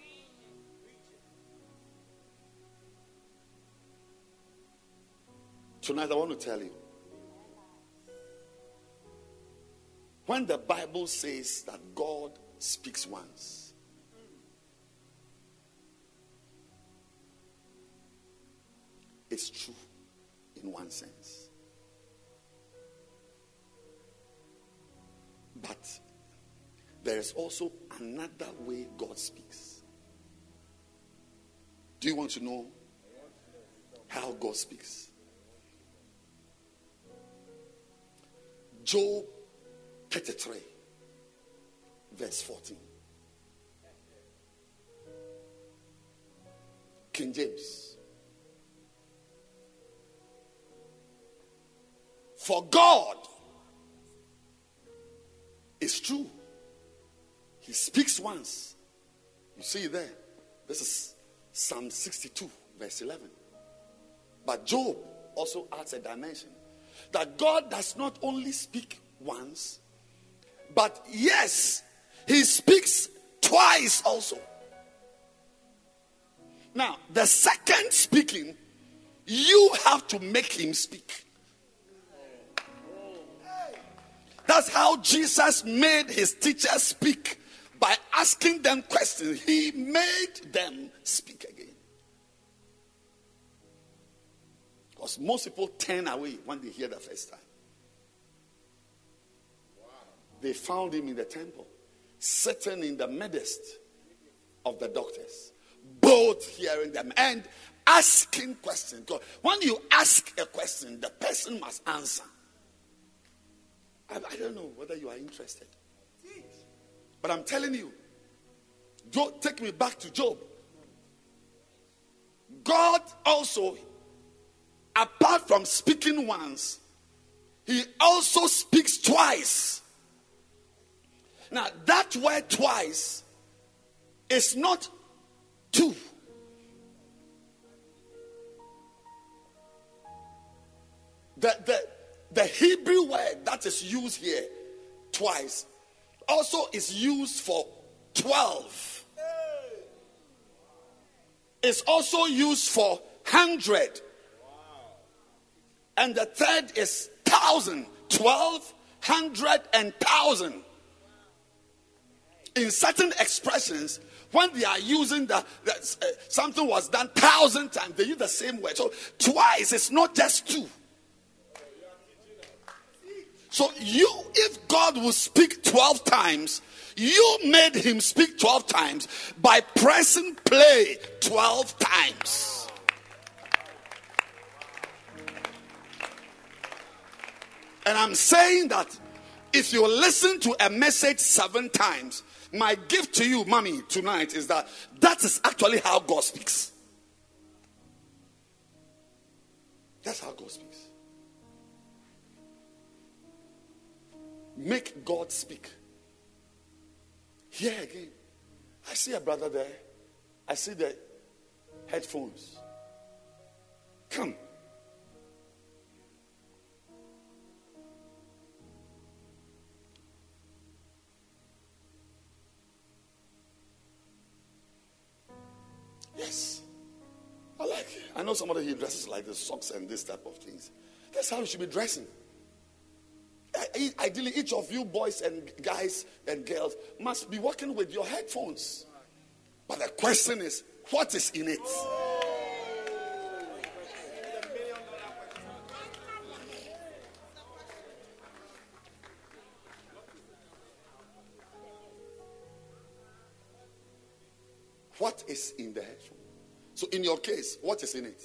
Tonight I want to tell you. When the Bible says that God speaks once, it's true in one sense. But there is also another way God speaks. Do you want to know how God speaks? Job thirty-three, verse fourteen. King James. For God is true. He speaks once. You see there. This is Psalm sixty-two, verse eleven. But Job also adds a dimension. That God does not only speak once, but yes, he speaks twice also. Now, the second speaking, you have to make him speak. That's how Jesus made his teachers speak, by asking them questions. He made them speak again. Because most people turn away when they hear the first time. They found him in the temple, sitting in the midst of the doctors, both hearing them and asking questions. Because when you ask a question, the person must answer. I, I don't know whether you are interested. But I'm telling you, Job, take me back to Job. God also, apart from speaking once, he also speaks twice. Now, that word twice is not two. The, the, the Hebrew word that is used here twice also is used for twelve. It's also used for hundred. And the third is thousand. Twelve, hundred, and thousand. In certain expressions, when they are using the, the uh, something was done thousand times, they use the same word. So twice is not just two. So you, if God will speak twelve times, you made him speak twelve times by pressing play twelve times. And I'm saying that if you listen to a message seven times, my gift to you, mommy, tonight is that that is actually how God speaks. That's how God speaks. Make God speak. Here again. I see a brother there. I see the headphones. Come. Yes. I like it. I know somebody here dresses like the socks and this type of things. That's how you should be dressing. I- Ideally, each of you boys and guys and girls must be working with your headphones. But the question is, what is in it? What is in the headphone? So in your case, what is in it?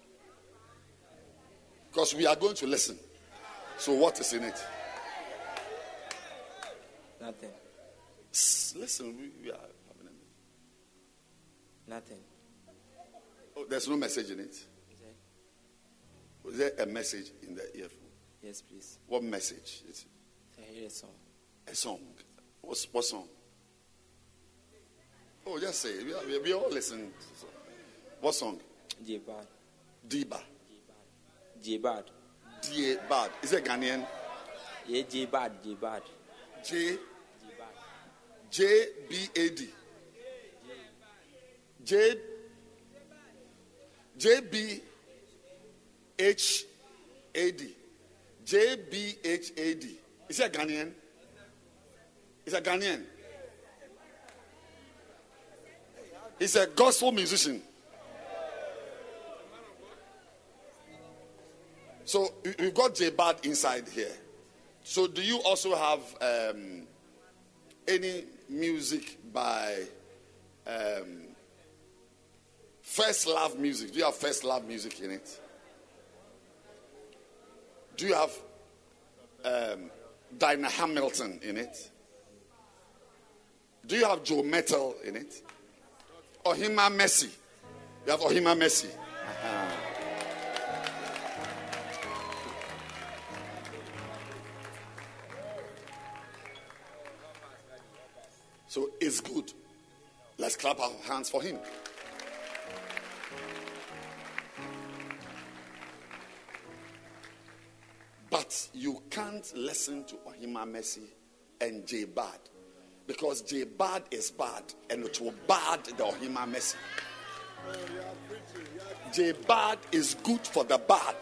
Because we are going to listen. So what is in it? Nothing. Sss, Listen, we, we are having a Nothing. Oh, there's no message in it. Is there? Is there a message in the earphone? Yes, please. What message is it? I hear a song. A song. What's, what song? Oh, just say it. We, are- we, we all listen. to song. What song? J-Bad. Diba. J-Bad. D Bad. Is it Ghanaian? Yeah, J-Bad. J-Bad. J J-Bad. J B A D. J J B H A D. J B H A D. Is it a Ghanaian? It's a Ghanaian. He's a gospel musician. So we- we've got J-Bad inside here. So do you also have um, any music by um, First Love Music? Do you have First Love Music in it? Do you have um, Dinah Hamilton in it? Do you have Joe Metal in it? Ohima Messi. You have Ohima Messi. So it's good. Let's clap our hands for him. But you can't listen to Ohima Messi and J-Bad, because J-Bad is bad and it will bad the Ohima Messi. J-Bad is good for the bad.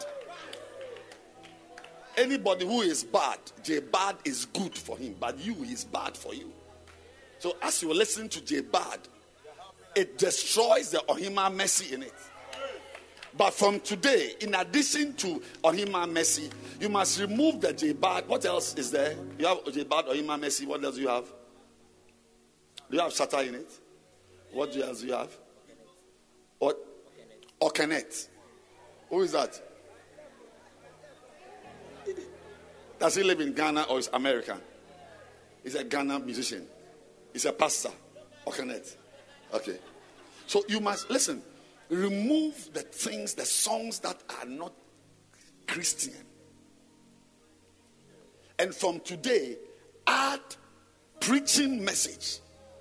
Anybody who is bad, J-Bad is good for him, but you is bad for you. So as you listen to J-Bad, it destroys the Ohima Messi in it. But from today, in addition to Ohima Messi, you must remove the J-Bad. What else is there? You have J-Bad, Ohima Messi. What else do you have? Do you have Shatta in it? What else do you have? What? Okenet. Who is that? Does he live in Ghana or is American? He's a Ghana musician. He's a pastor. Okenet. Okay. So you must, listen, remove the things, the songs that are not Christian. And from today, add preaching message.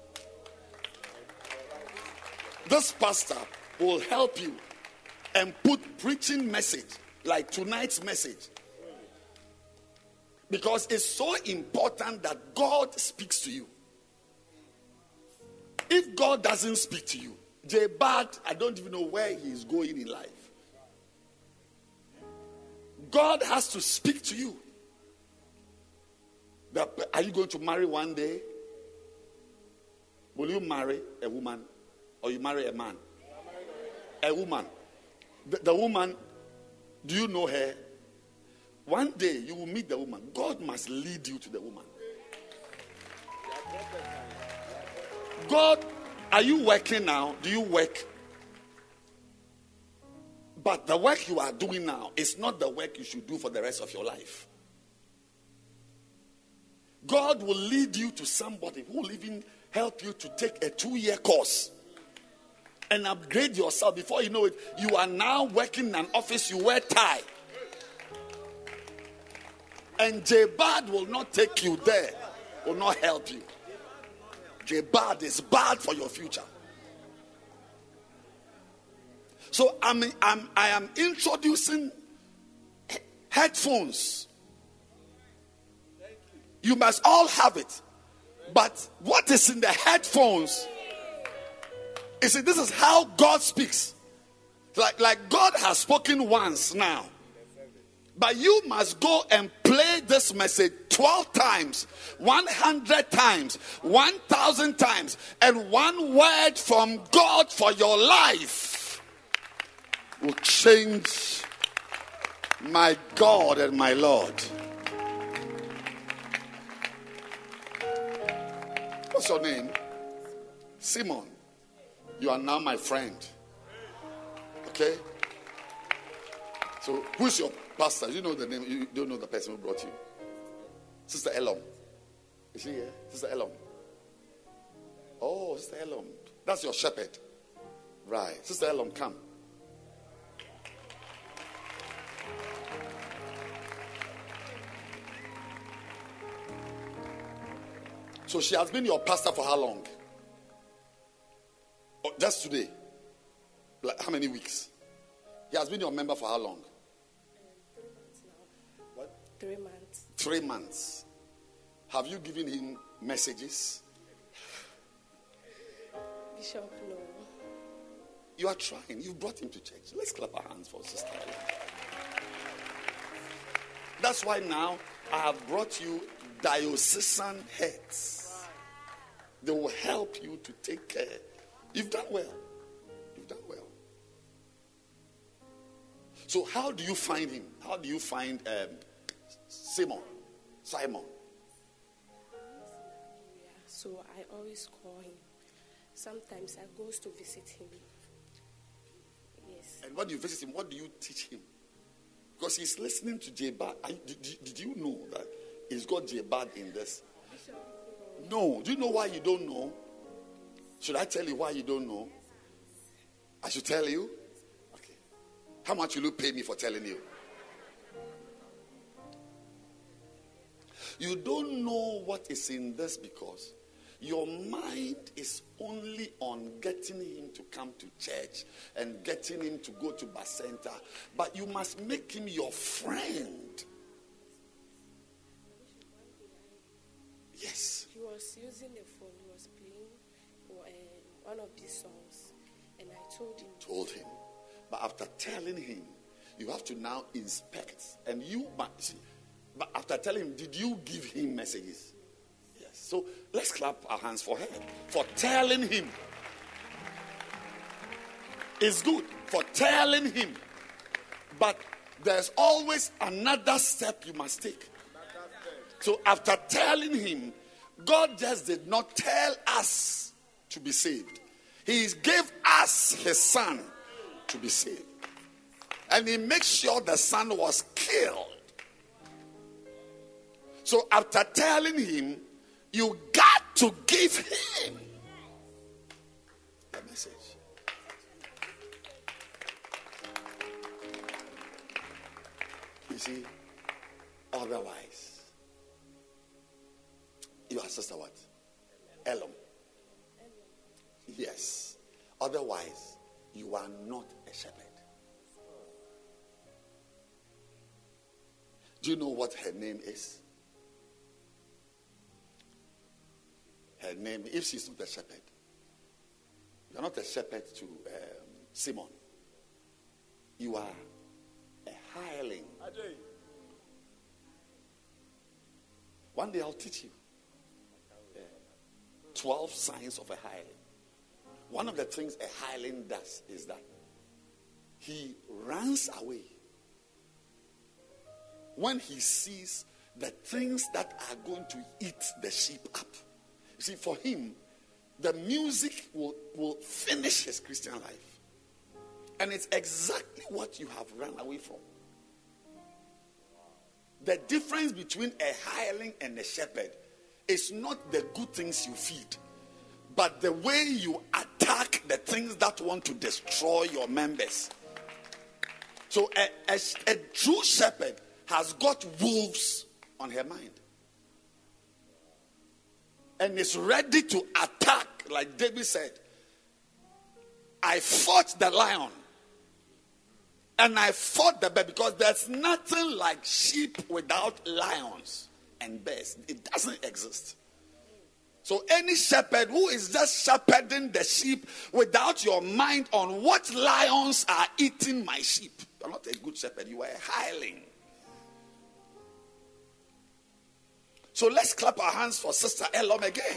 This pastor will help you and put preaching message like tonight's message. Because it's so important that God speaks to you. If God doesn't speak to you, J-Bad, I don't even know where he is going in life. God has to speak to you. That, are you going to marry one day? Will you marry a woman or you marry a man? A woman. The, the woman, do you know her? One day you will meet the woman. God must lead you to the woman. God, are you working now? Do you work? But the work you are doing now is not the work you should do for the rest of your life. God will lead you to somebody who will even help you to take a two-year course and upgrade yourself. Before you know it, you are now working in an office, you wear tie. And J-Bad will not take you there, will not help you. J-Bad is bad for your future. So I'm, I'm, I am introducing headphones. You must all have it. But what is in the headphones? You see, this is how God speaks. Like, like God has spoken once now. But you must go and play this message twelve times, one hundred times, one thousand times. And one word from God for your life will change my God and my Lord. What's your name? Simon. You are now my friend. Okay? So, who's your pastor? You know the name. You don't know the person who brought you. Sister Elom. Is she here? Sister Elom. Oh, Sister Elom. That's your shepherd. Right. Sister Elom, come. So she has been your pastor for how long? Oh, just today. Like how many weeks? He has been your member for how long? Three months now. What? Three months. Three months. Have you given him messages? Bishop, no. You are trying. You brought him to church. Let's clap our hands for Sister Ellen. That's why now I have brought you diocesan heads. They will help you to take care. You've done well. You've done well. So how do you find him? How do you find um, Simon? Simon? Yeah, so I always call him. Sometimes I goes to visit him. Yes. And when you visit him, what do you teach him? Because he's listening to J-Bad. Did, did you know that he's got J-Bad in this? No. Do you know why you don't know? Should I tell you why you don't know? I should tell you? Okay. How much will you pay me for telling you? You don't know what is in this because your mind is only on getting him to come to church and getting him to go to Bacenta. But you must make him your friend. Yes. He was using the phone. He was playing uh, one of these songs. And I told him. Told him. But after telling him, you have to now inspect. And you must see. But after telling him, did you give him messages? Yes. So let's clap our hands for her. For telling him. It's good. For telling him. But there's always another step you must take. So after telling him, God just did not tell us to be saved. He gave us his son to be saved. And he makes sure the son was killed. So after telling him, you got to give him the message. You see, otherwise, you are sister what? Elom. Yes. Otherwise, you are not a shepherd. Do you know what her name is? Her name, if she's not a shepherd, you are not a shepherd to um, Simon. You are a hireling. One day I'll teach you. twelve signs of a hireling. One of the things a hireling does is that he runs away when he sees the things that are going to eat the sheep up. You see, for him, the music will, will finish his Christian life. And it's exactly what you have run away from. The difference between a hireling and a shepherd is not the good things you feed, but the way you attack the things that want to destroy your members. So a, a, a true shepherd has got wolves on her mind and is ready to attack. Like David said, I fought the lion And I fought the bear because there's nothing like sheep without lions and bears. It doesn't exist. So any shepherd who is just shepherding the sheep without your mind on what lions are eating my sheep, you're not a good shepherd. You are a hireling. So let's clap our hands for Sister Elam again.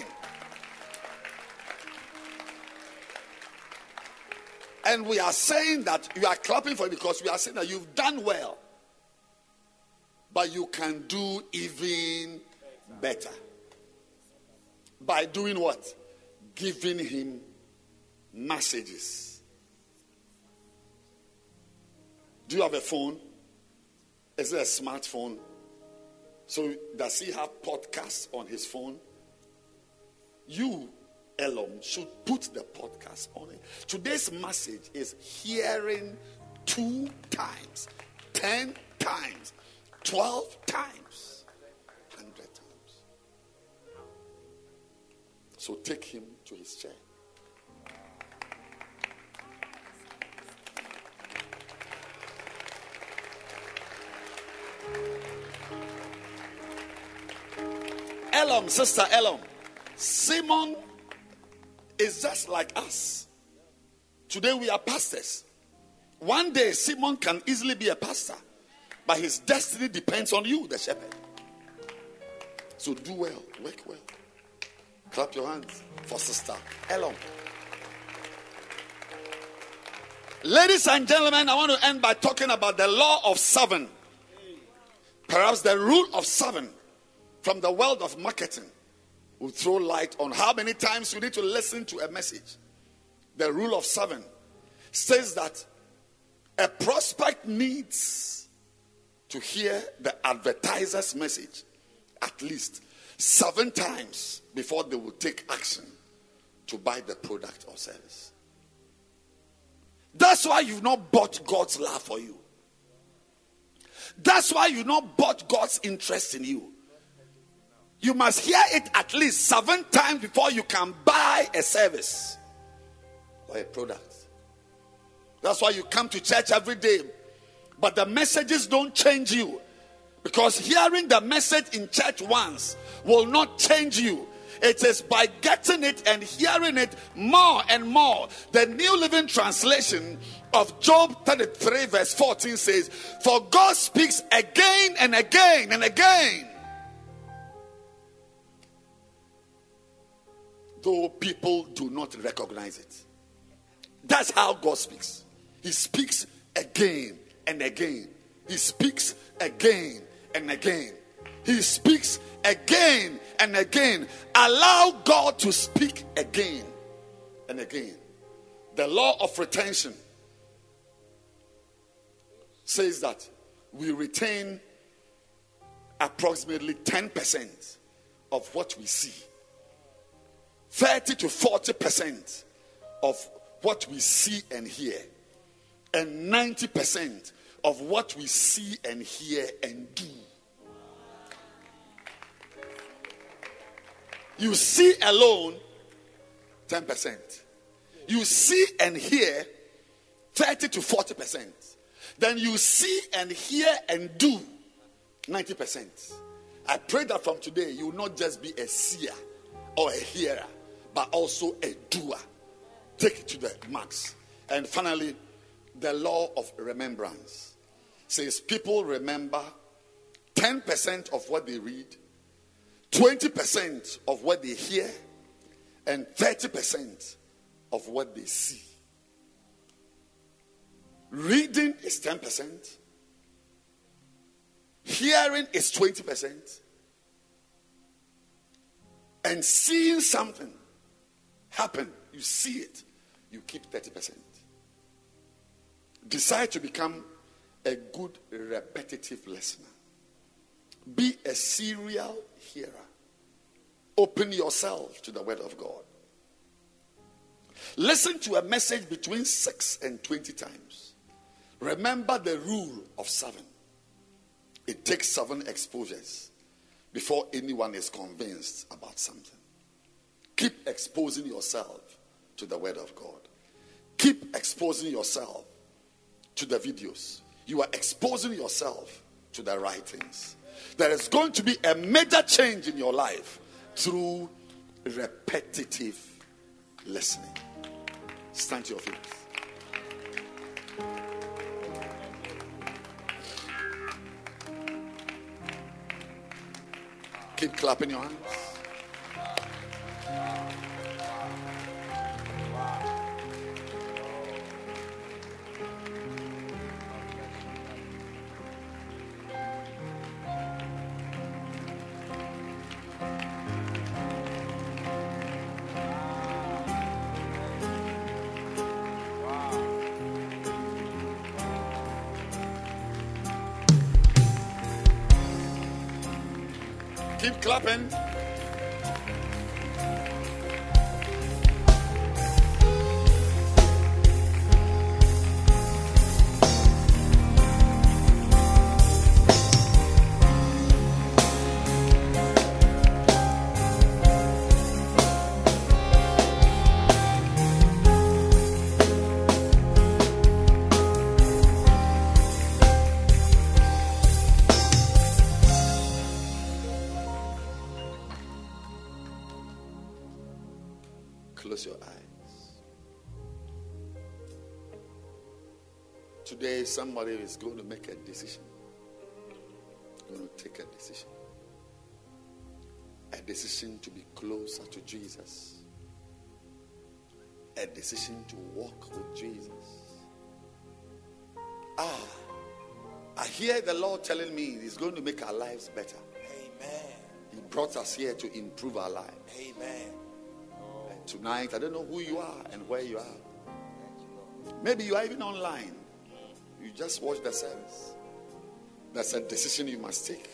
And we are saying that you are clapping for it because we are saying that you've done well. But you can do even better. By doing what? Giving him messages. Do you have a phone? Is it a smartphone? So does he have podcasts on his phone? You, Elam, should put the podcast on it. Today's message is hearing two times, ten times, twelve times, hundred times. So take him to his chair. Elam, Sister Elam, Simon is just like us. Today we are pastors. One day Simon can easily be a pastor, but his destiny depends on you, the shepherd. So do well, work well. Clap your hands for Sister Elam. Ladies and gentlemen, I want to end by talking about the law of seven. Perhaps the rule of seven from the world of marketing will throw light on how many times you need to listen to a message. The rule of seven says that a prospect needs to hear the advertiser's message at least seven times before they will take action to buy the product or service. That's why you've not bought God's love for you. That's why you've not bought God's interest in you. You must hear it at least seven times before you can buy a service or a product. That's why you come to church every day, but the messages don't change you. Because hearing the message in church once will not change you. It is by getting it and hearing it more and more. The New Living Translation of Job thirty-three verse fourteen says, "For God speaks again and again and again, though people do not recognize it." That's how God speaks. He speaks again and again. He speaks again and again. He speaks again and again. Allow God to speak again and again. The law of retention says that we retain approximately ten percent of what we see, thirty to forty percent of what we see and hear, and ninety percent of what we see and hear and do. You see alone, ten percent. You see and hear, thirty to forty percent. Then you see and hear and do, ninety percent. I pray that from today you will not just be a seer or a hearer, but also a doer. Take it to the max. And finally, the law of remembrance says people remember ten percent of what they read, twenty percent of what they hear, and thirty percent of what they see. Reading is ten percent. Hearing is twenty percent. And seeing something happen, you see it, you keep thirty percent. Decide to become a good repetitive listener. Be a serial hearer. Open yourself to the word of God. Listen to a message between six and twenty times. Remember the rule of seven. It takes seven exposures before anyone is convinced about something. Keep exposing yourself to the word of God. Keep exposing yourself to the videos. You are exposing yourself to the right things. There is going to be a major change in your life through repetitive listening. Stand to your feet. Keep clapping your hands. Keep clapping. Close your eyes. Today, somebody is going to make a decision. Going to take a decision. A decision to be closer to Jesus. A decision to walk with Jesus. Ah, I hear the Lord telling me He's going to make our lives better. Amen. He brought us here to improve our lives. Amen. Tonight, I don't know who you are and where you are. Maybe you are even online. You just watch the service. That's a decision you must take.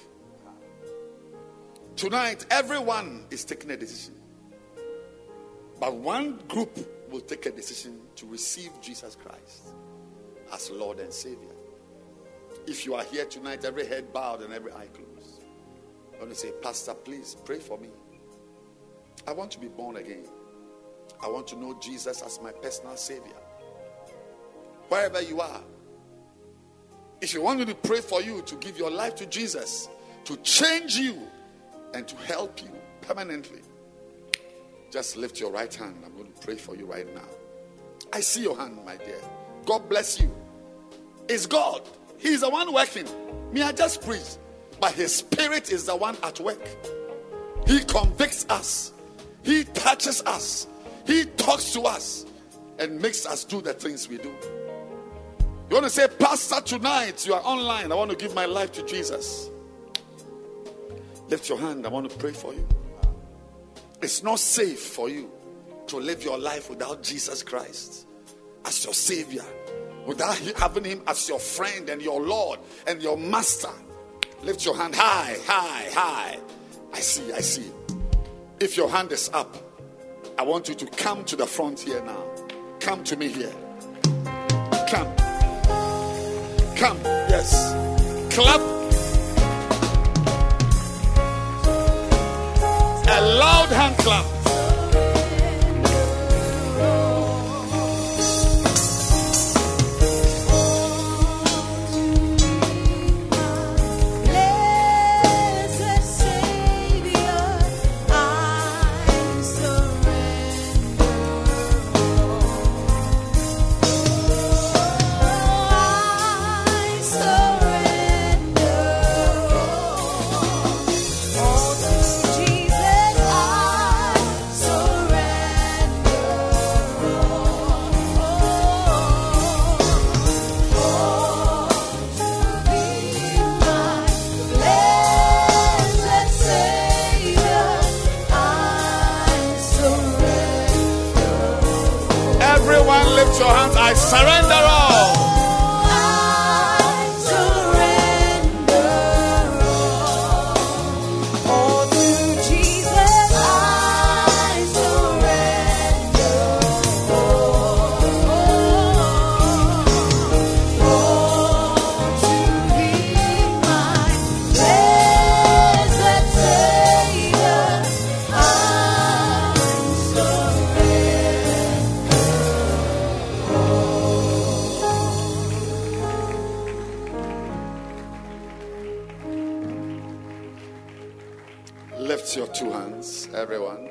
Tonight, everyone is taking a decision. But one group will take a decision to receive Jesus Christ as Lord and Savior. If you are here tonight, every head bowed and every eye closed, I want to say, Pastor, please pray for me. I want to be born again. I want to know Jesus as my personal Savior. Wherever you are, if you want me to pray for you to give your life to Jesus, to change you and to help you permanently, just lift your right hand. I'm going to pray for you right now. I see your hand, my dear. God bless you. It's God. He's the one working. Me, I just preach. But His Spirit is the one at work. He convicts us. He touches us. He talks to us and makes us do the things we do. You want to say, Pastor, tonight you are online. I want to give my life to Jesus. Lift your hand. I want to pray for you. It's not safe for you to live your life without Jesus Christ as your Savior, without having Him as your friend and your Lord and your Master. Lift your hand high, high, high. I see, I see. If your hand is up, I want you to come to the front here now. Come to me here. Come. Come. Yes. Clap. A loud hand clap. Lift your hands. I surrender all. I surrender all. All to Jesus. I surrender all. All to Thee, my blessed Savior. I surrender. Raise your two hands, everyone.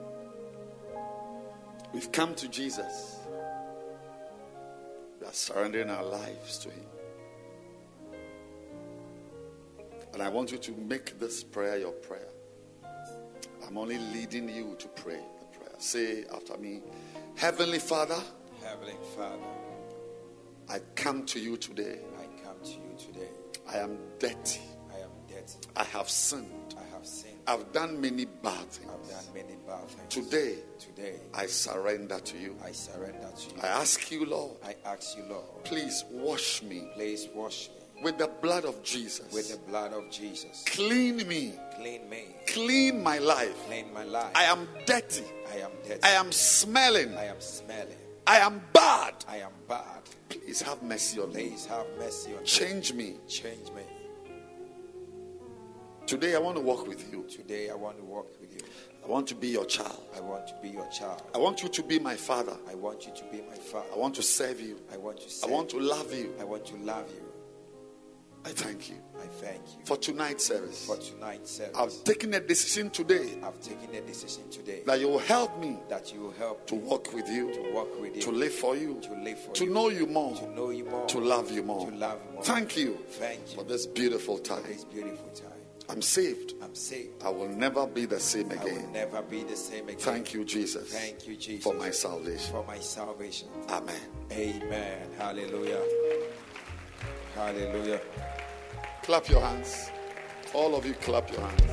We've come to Jesus. We are surrendering our lives to him. And I want you to make this prayer your prayer. I'm only leading you to pray the prayer. Say after me, Heavenly Father, Heavenly Father, I come to you today. I come to you today. I am dirty. I am dirty. I have sinned. I have sinned. I've done many bad things. I've done many bad things. Today, Today, I surrender to you. I surrender to you. I ask you, Lord, I ask you, Lord, please wash me please wash me with the blood of Jesus. with the blood of Jesus. Clean me. Clean me. Clean my life. Clean my life. I am dirty. I am dirty. I am smelling. I am smelling. I am bad. I am bad. Please have mercy on me. Please have mercy on me. Change me. Change me. Today I want to walk with you. Today I want to walk with you. I want to be your child. I want to be your child. I want you to be my father. I want you to be my father. I want to serve you. I want to I serve want to love you. I want to love you. I thank you I thank you for tonight's service. for tonight's service. I've taken a decision today I've taken a decision today that you will help me that you will help to me walk with you, to walk with you, to live for you, to live for to you, know you more, to know you more, to love you more. to love you more. Thank you Thank you for this beautiful for time. this beautiful time. I'm saved. I'm saved. I will never be the same I will again. never be the same again. Thank you, Jesus, Thank you, Jesus, for my salvation. for my salvation. Amen. Amen. Hallelujah. Hallelujah. Clap your hands. All of you, clap your hands.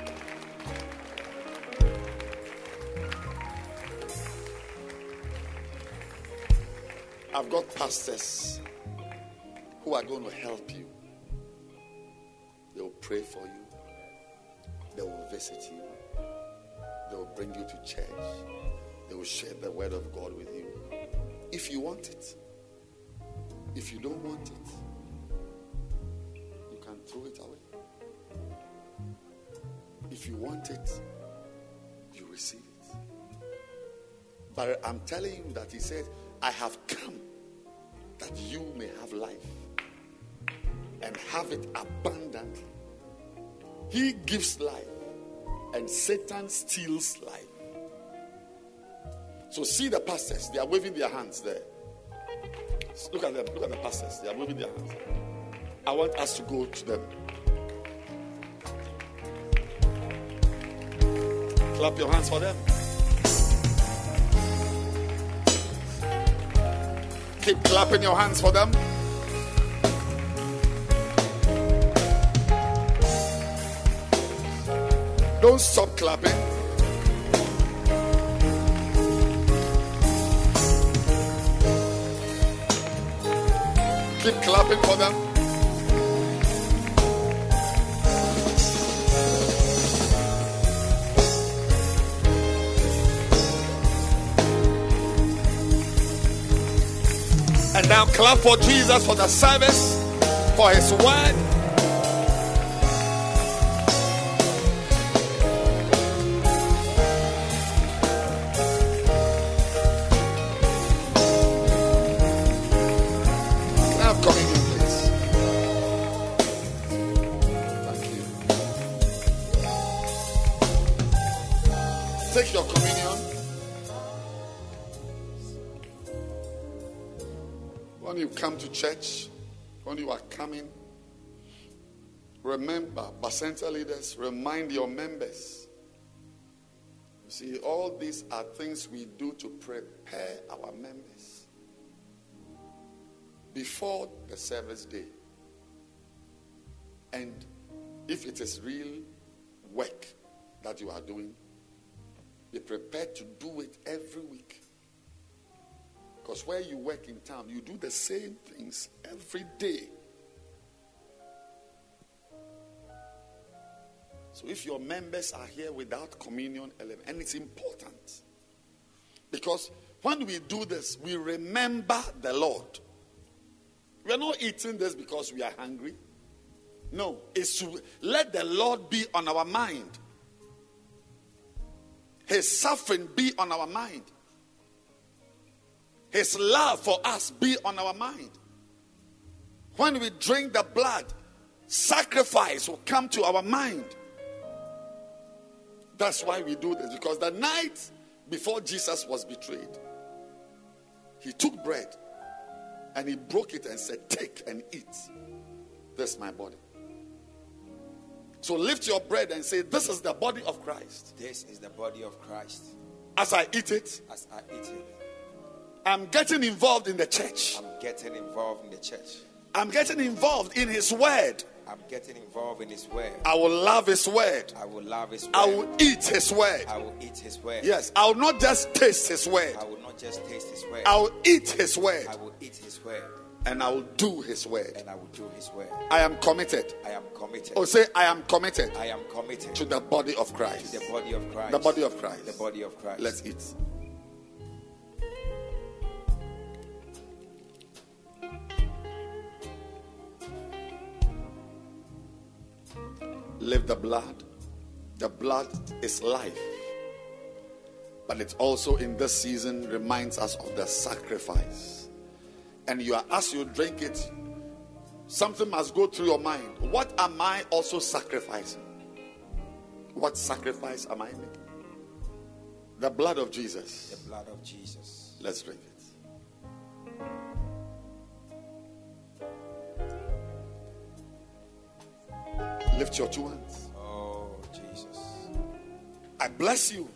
I've got pastors who are going to help you. They will pray for you. They will visit you. They will bring you to church. They will share the word of God with you. If you want it. If you don't want it, you can throw it away. If you want it, you receive it. But I'm telling you that he said, I have come that you may have life and have it abundantly. He gives life and Satan steals life. So see the pastors, they are waving their hands there. Look at them, look at the pastors, they are waving their hands. I want us to go to them. Clap your hands for them. Keep clapping your hands for them. Don't stop clapping. Keep clapping for them. And now clap for Jesus for the service, for his word. Can I have communion, please? Thank you. Take your communion. When you come to church, when you are coming, remember, Bacenta leaders, remind your members. You see, all these are things we do to prepare our members before the service day. And if it is real work that you are doing, be prepared to do it every week. Because where you work in town, you do the same things every day. So if your members are here without communion element, and it's important. Because when we do this, we remember the Lord. We are not eating this because we are hungry. No, it's to let the Lord be on our mind. His suffering be on our mind. His love for us be on our mind. When we drink the blood, sacrifice will come to our mind. That's why we do this, because the night before Jesus was betrayed, he took bread and he broke it and said, take and eat. This is my body. So lift your bread and say, this is the body of Christ. This is the body of Christ. As I eat it, As I eat it, I'm getting involved in the church. I'm getting involved in the church. I'm getting involved in his word. I'm getting involved in his word. I will love his word. I will love his word. I will eat his word. I will eat his word. Yes, I will not just taste his word. I will not just taste his word. I will eat his word. I will eat his word. And I will do his word. And I will do his word. I am committed. I am committed. Oh, say, I am committed I am committed to the body of Christ. to the body of Christ. The body of Christ. The body of Christ. Let's eat. Live the blood. The blood is life. But it also in this season reminds us of the sacrifice. And you are, as you drink it, something must go through your mind. What am I also sacrificing? What sacrifice am I making? The blood of Jesus. The blood of Jesus. Let's drink it. Lift your two hands. Oh, Jesus. I bless you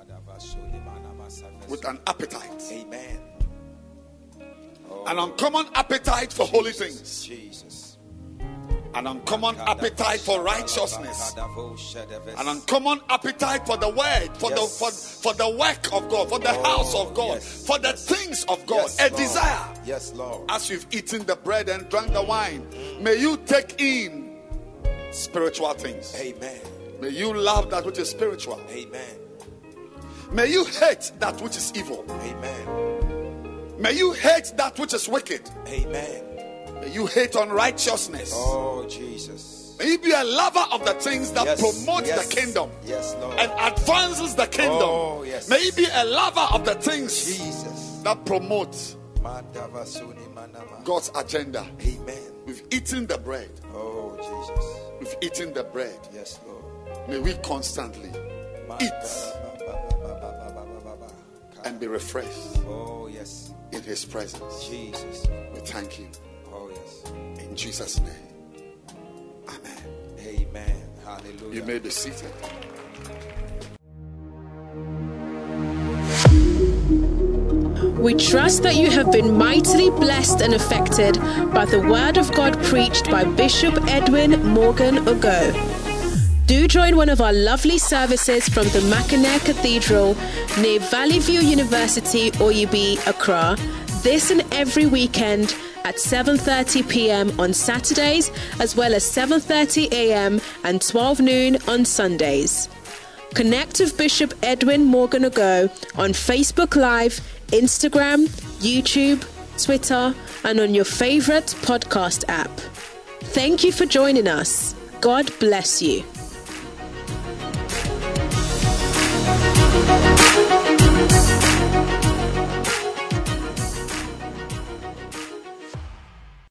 with an appetite, Amen. Oh, an uncommon appetite for holy Jesus, things, Jesus. an uncommon appetite for righteousness, an uncommon appetite for the word, for the Yes. for, for the work of God, for the Oh, house of God, yes, for the yes. things of God, Yes, a Lord. desire. Yes, Lord. As you've eaten the bread and drunk the wine, may you take in spiritual things. Amen. May you love that which is spiritual. Amen. May you hate that which is evil. Amen. May you hate that which is wicked. Amen. May you hate unrighteousness. Oh, Jesus. May you be a lover of the things that Yes, promote yes, the kingdom Yes, Lord. and advances the kingdom. Oh, yes. May you be a lover of the things Jesus. that promote Madavasuni manama. God's agenda. Amen. We've eaten the bread. Oh, Jesus. We've eaten the bread. Yes, Lord. May we constantly eat and be refreshed Oh, yes. in his presence. Jesus. We thank you Oh, yes. in Jesus' name. Amen. Amen. Hallelujah. You may be seated. We trust that you have been mightily blessed and affected by the word of God preached by Bishop Edwin Morgan Ogo. Do join one of our lovely services from the Mackinac Cathedral near Valley View University, Oyubi, Accra, this and every weekend at seven thirty p.m. on Saturdays, as well as seven thirty a.m. and twelve noon on Sundays. Connect with Bishop Edwin Morgan Ogo on Facebook Live, Instagram, YouTube, Twitter, and on your favorite podcast app. Thank you for joining us. God bless you.